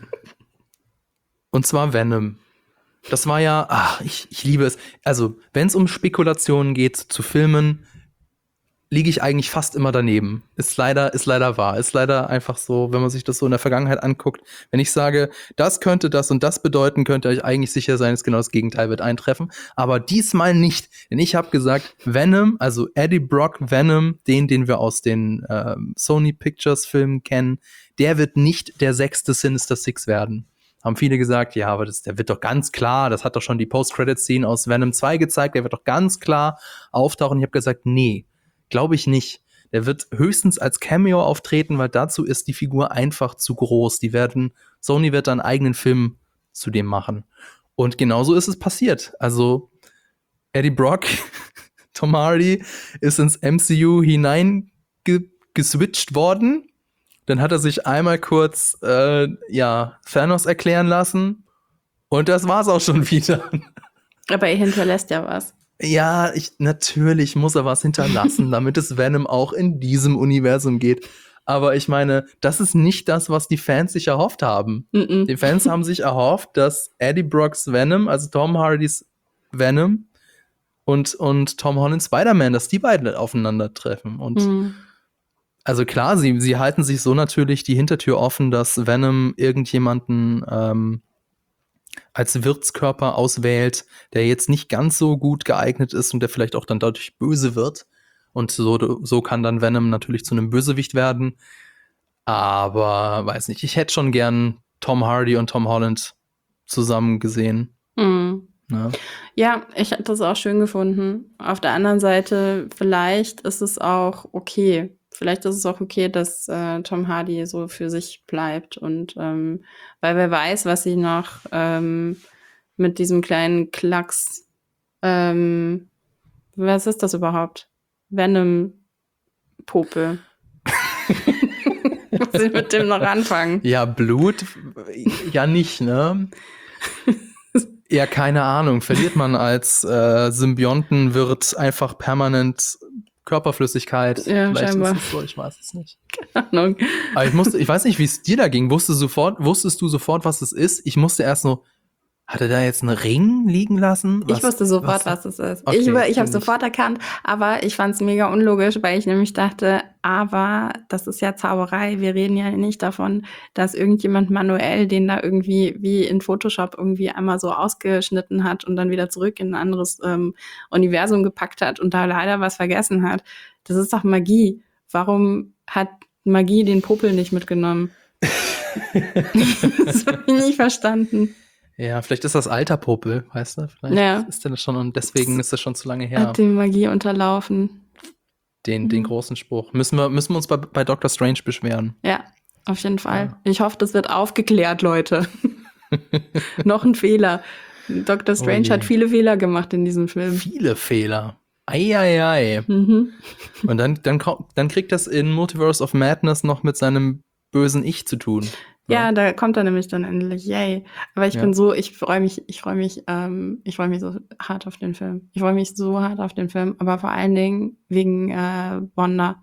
Und zwar Venom. Das war ja, ach, ich, ich liebe es. Also, wenn es um Spekulationen geht zu Filmen, liege ich eigentlich fast immer daneben. Ist leider, ist leider wahr. Ist leider einfach so, wenn man sich das so in der Vergangenheit anguckt. Wenn ich sage, das könnte das und das bedeuten, könnte ich eigentlich sicher sein, dass genau das Gegenteil wird eintreffen. Aber diesmal nicht. Denn ich habe gesagt, Venom, also Eddie Brock Venom, den, den wir aus den äh, Sony Pictures Filmen kennen, der wird nicht der sechste Sinister Six werden. Haben viele gesagt, ja, aber das, der wird doch ganz klar, das hat doch schon die Post-Credit-Scene aus Venom zwei gezeigt, der wird doch ganz klar auftauchen. Ich habe gesagt, nee, glaube ich nicht. Der wird höchstens als Cameo auftreten, weil dazu ist die Figur einfach zu groß. Die werden, Sony wird dann einen eigenen Film zu dem machen. Und genauso ist es passiert. Also Eddie Brock, Tom Hardy, ist ins M C U hineingeswitcht worden. Dann hat er sich einmal kurz äh, ja, Thanos erklären lassen und das war's auch schon wieder. Aber er hinterlässt ja was. Ja, ich, natürlich muss er was hinterlassen, damit es Venom auch in diesem Universum geht. Aber ich meine, das ist nicht das, was die Fans sich erhofft haben. Mm-mm. Die Fans haben sich erhofft, dass Eddie Brocks Venom, also Tom Hardys Venom und, und Tom Holland's Spider-Man, dass die beiden aufeinandertreffen. Und mm. Also klar, sie, sie halten sich so natürlich die Hintertür offen, dass Venom irgendjemanden ähm, als Wirtskörper auswählt, der jetzt nicht ganz so gut geeignet ist und der vielleicht auch dann dadurch böse wird. Und so, so kann dann Venom natürlich zu einem Bösewicht werden. Aber weiß nicht, ich hätte schon gern Tom Hardy und Tom Holland zusammen gesehen. Mhm. Ja. ja, ich hätte das auch schön gefunden. Auf der anderen Seite, vielleicht ist es auch okay. Vielleicht ist es auch okay, dass äh, Tom Hardy so für sich bleibt. Und ähm, weil wer weiß, was sie noch ähm, mit diesem kleinen Klacks, ähm, was ist das überhaupt? Venom-Popel. Was sie mit dem noch anfangen? Ja, Blut, ja nicht, ne? Ja, keine Ahnung. Verliert man als äh, Symbiontenwirt einfach permanent Körperflüssigkeit? Ja, vielleicht scheinbar. Ist es so, ich weiß es nicht. Keine Ahnung. Aber ich musste, ich weiß nicht, wie es dir da ging. Wusstest du sofort, wusstest du sofort, was es ist? Ich musste erst so, hat er da jetzt einen Ring liegen lassen? Was, ich wusste sofort, was, was es ist. Okay, ich ich habe sofort erkannt, aber ich fand es mega unlogisch, weil ich nämlich dachte, aber das ist ja Zauberei. Wir reden ja nicht davon, dass irgendjemand manuell den da irgendwie wie in Photoshop irgendwie einmal so ausgeschnitten hat und dann wieder zurück in ein anderes ähm, Universum gepackt hat und da leider was vergessen hat. Das ist doch Magie. Warum hat Magie den Popel nicht mitgenommen? Das habe ich nicht verstanden. Ja, vielleicht ist das alter Popel, weißt du? Vielleicht ja. ist der das schon und deswegen ist das schon zu lange her. Hat die Magie unterlaufen. Den, mhm. den großen Spruch. Müssen wir, müssen wir uns bei, bei Doctor Strange beschweren. Ja, auf jeden Fall. Ja. Ich hoffe, das wird aufgeklärt, Leute. Noch ein Fehler. Doctor Strange oh hat viele Fehler gemacht in diesem Film. Viele Fehler. Eieiei. Mhm. Und dann, dann, dann kriegt das in Multiverse of Madness noch mit seinem bösen Ich zu tun. Ja, ja, da kommt er nämlich dann endlich, yay. Aber ich ja. bin so, ich freue mich, ich freue mich, ähm, ich freue mich so hart auf den Film. Ich freue mich so hart auf den Film, aber vor allen Dingen wegen äh, Wanda.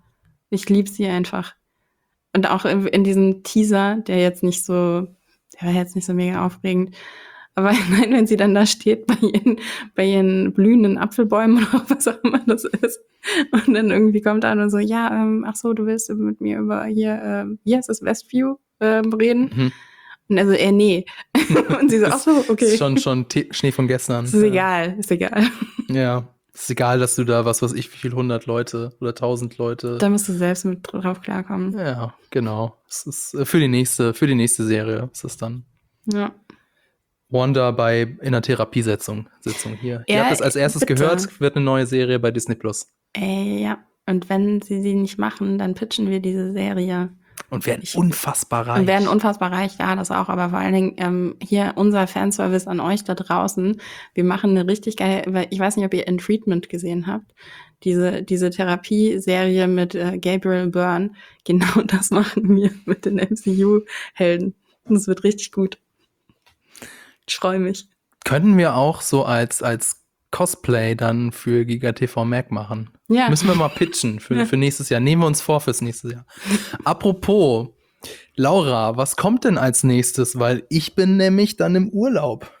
Ich liebe sie einfach. Und auch in, in diesem Teaser, der jetzt nicht so, der war jetzt nicht so mega aufregend. Aber nein, wenn sie dann da steht bei ihren, bei ihren blühenden Apfelbäumen oder was auch immer das ist. Und dann irgendwie kommt an und so, ja, ähm, ach so, du willst mit mir über hier, ähm, hier ist das Westview ähm, reden. Mhm. Und also, äh, nee. Und sie so, ach so, okay. Ist schon, schon T- Schnee von gestern. Ist egal, ist egal. Ja, ist egal, dass du da, was weiß ich, wie viel hundert Leute oder tausend Leute. Da musst du selbst mit drauf klarkommen. Ja, genau. Es ist für die nächste, für die nächste Serie ist es dann. Ja. Wanda bei in einer Therapiesitzung Sitzung hier. Ja, Ihr habt es als erstes bitte. gehört, wird eine neue Serie bei Disney Plus. Äh, ja. Und wenn sie sie nicht machen, dann pitchen wir diese Serie. Und werden unfassbar reich. Und werden unfassbar reich, ja, das auch. Aber vor allen Dingen ähm, hier unser Fanservice an euch da draußen. Wir machen eine richtig geile, ich weiß nicht, ob ihr In Treatment gesehen habt. Diese, diese Therapieserie mit äh, Gabriel Byrne. Genau das machen wir mit den M C U-Helden. Und es wird richtig gut. Ich freue mich. Können wir auch so als, als Cosplay dann für Giga T V Mac machen? Ja. Müssen wir mal pitchen für, ja. für nächstes Jahr. Nehmen wir uns vor fürs nächste Jahr. Apropos, Laura, was kommt denn als nächstes? Weil ich bin nämlich dann im Urlaub.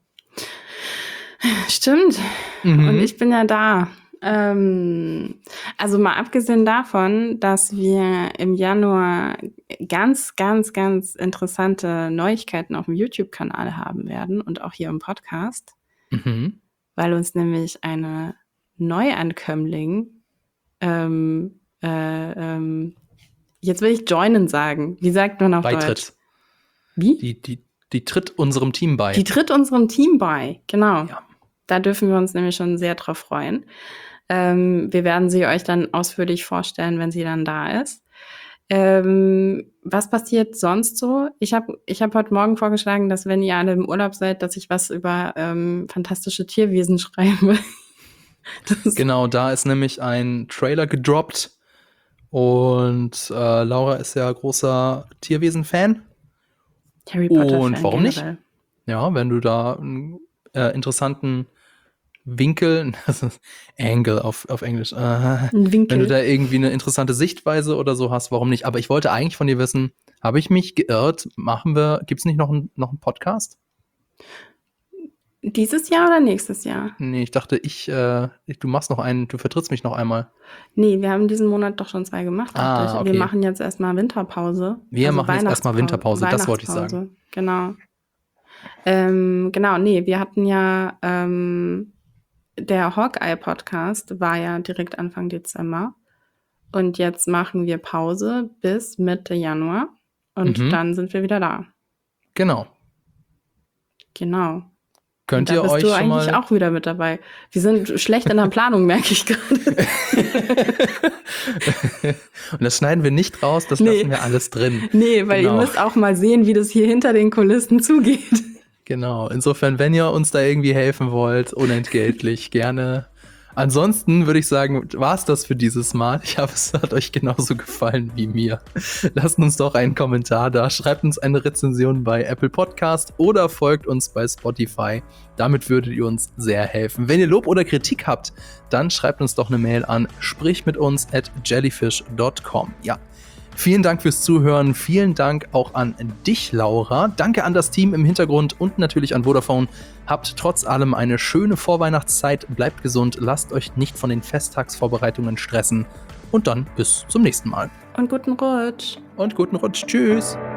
Stimmt. Mhm. Und ich bin ja da. Ähm, also mal abgesehen davon, dass wir im Januar ganz, ganz, ganz interessante Neuigkeiten auf dem YouTube-Kanal haben werden und auch hier im Podcast, mhm. weil uns nämlich eine Neuankömmling, ähm, äh, ähm, jetzt will ich joinen sagen. Wie sagt man auf Beitritt. Deutsch? Wie? Die, die, die tritt unserem Team bei. Die tritt unserem Team bei, genau. Ja. Da dürfen wir uns nämlich schon sehr drauf freuen. Ähm, wir werden sie euch dann ausführlich vorstellen, wenn sie dann da ist. Ähm, was passiert sonst so? Ich habe ich hab heute Morgen vorgeschlagen, dass wenn ihr alle im Urlaub seid, dass ich was über ähm, fantastische Tierwesen schreibe. Das genau, da ist nämlich ein Trailer gedroppt und äh, Laura ist ja großer Tierwesen-Fan. Harry Potter-Fan und warum generell. nicht? Ja, wenn du da einen äh, interessanten Winkel, das ist Angle auf, auf Englisch. Äh, Ein Winkel. Wenn du da irgendwie eine interessante Sichtweise oder so hast, warum nicht? Aber ich wollte eigentlich von dir wissen, habe ich mich geirrt? Machen wir, gibt es nicht noch, ein, noch einen Podcast? Dieses Jahr oder nächstes Jahr? Nee, ich dachte, ich, äh, du machst noch einen, du vertrittst mich noch einmal. Nee, wir haben diesen Monat doch schon zwei gemacht. Ah, dachte ich. okay. Wir machen jetzt erstmal Winterpause. Wir also machen jetzt erstmal Winterpause, das wollte ich sagen. Genau. Ähm, genau, nee, wir hatten ja ähm, der Hawkeye-Podcast war ja direkt Anfang Dezember. Und jetzt machen wir Pause bis Mitte Januar. Und Mhm. dann sind wir wieder da. Genau. Genau. Könnt Und ihr da bist euch du schon eigentlich mal auch wieder mit dabei. Wir sind schlecht in der Planung, merke ich gerade. Und das schneiden wir nicht raus, das Nee. lassen wir alles drin. Nee, weil Genau. ihr müsst auch mal sehen, wie das hier hinter den Kulissen zugeht. Genau. Insofern, wenn ihr uns da irgendwie helfen wollt, unentgeltlich, gerne. Ansonsten würde ich sagen, war es das für dieses Mal. Ich hoffe, es hat euch genauso gefallen wie mir. Lasst uns doch einen Kommentar da, schreibt uns eine Rezension bei Apple Podcast oder folgt uns bei Spotify. Damit würdet ihr uns sehr helfen. Wenn ihr Lob oder Kritik habt, dann schreibt uns doch eine Mail an sprich mit uns at jellyfish dot com. Ja. Vielen Dank fürs Zuhören. Vielen Dank auch an dich, Laura. Danke an das Team im Hintergrund und natürlich an Vodafone. Habt trotz allem eine schöne Vorweihnachtszeit. Bleibt gesund. Lasst euch nicht von den Festtagsvorbereitungen stressen. Und dann bis zum nächsten Mal. Und guten Rutsch. Und guten Rutsch. Tschüss.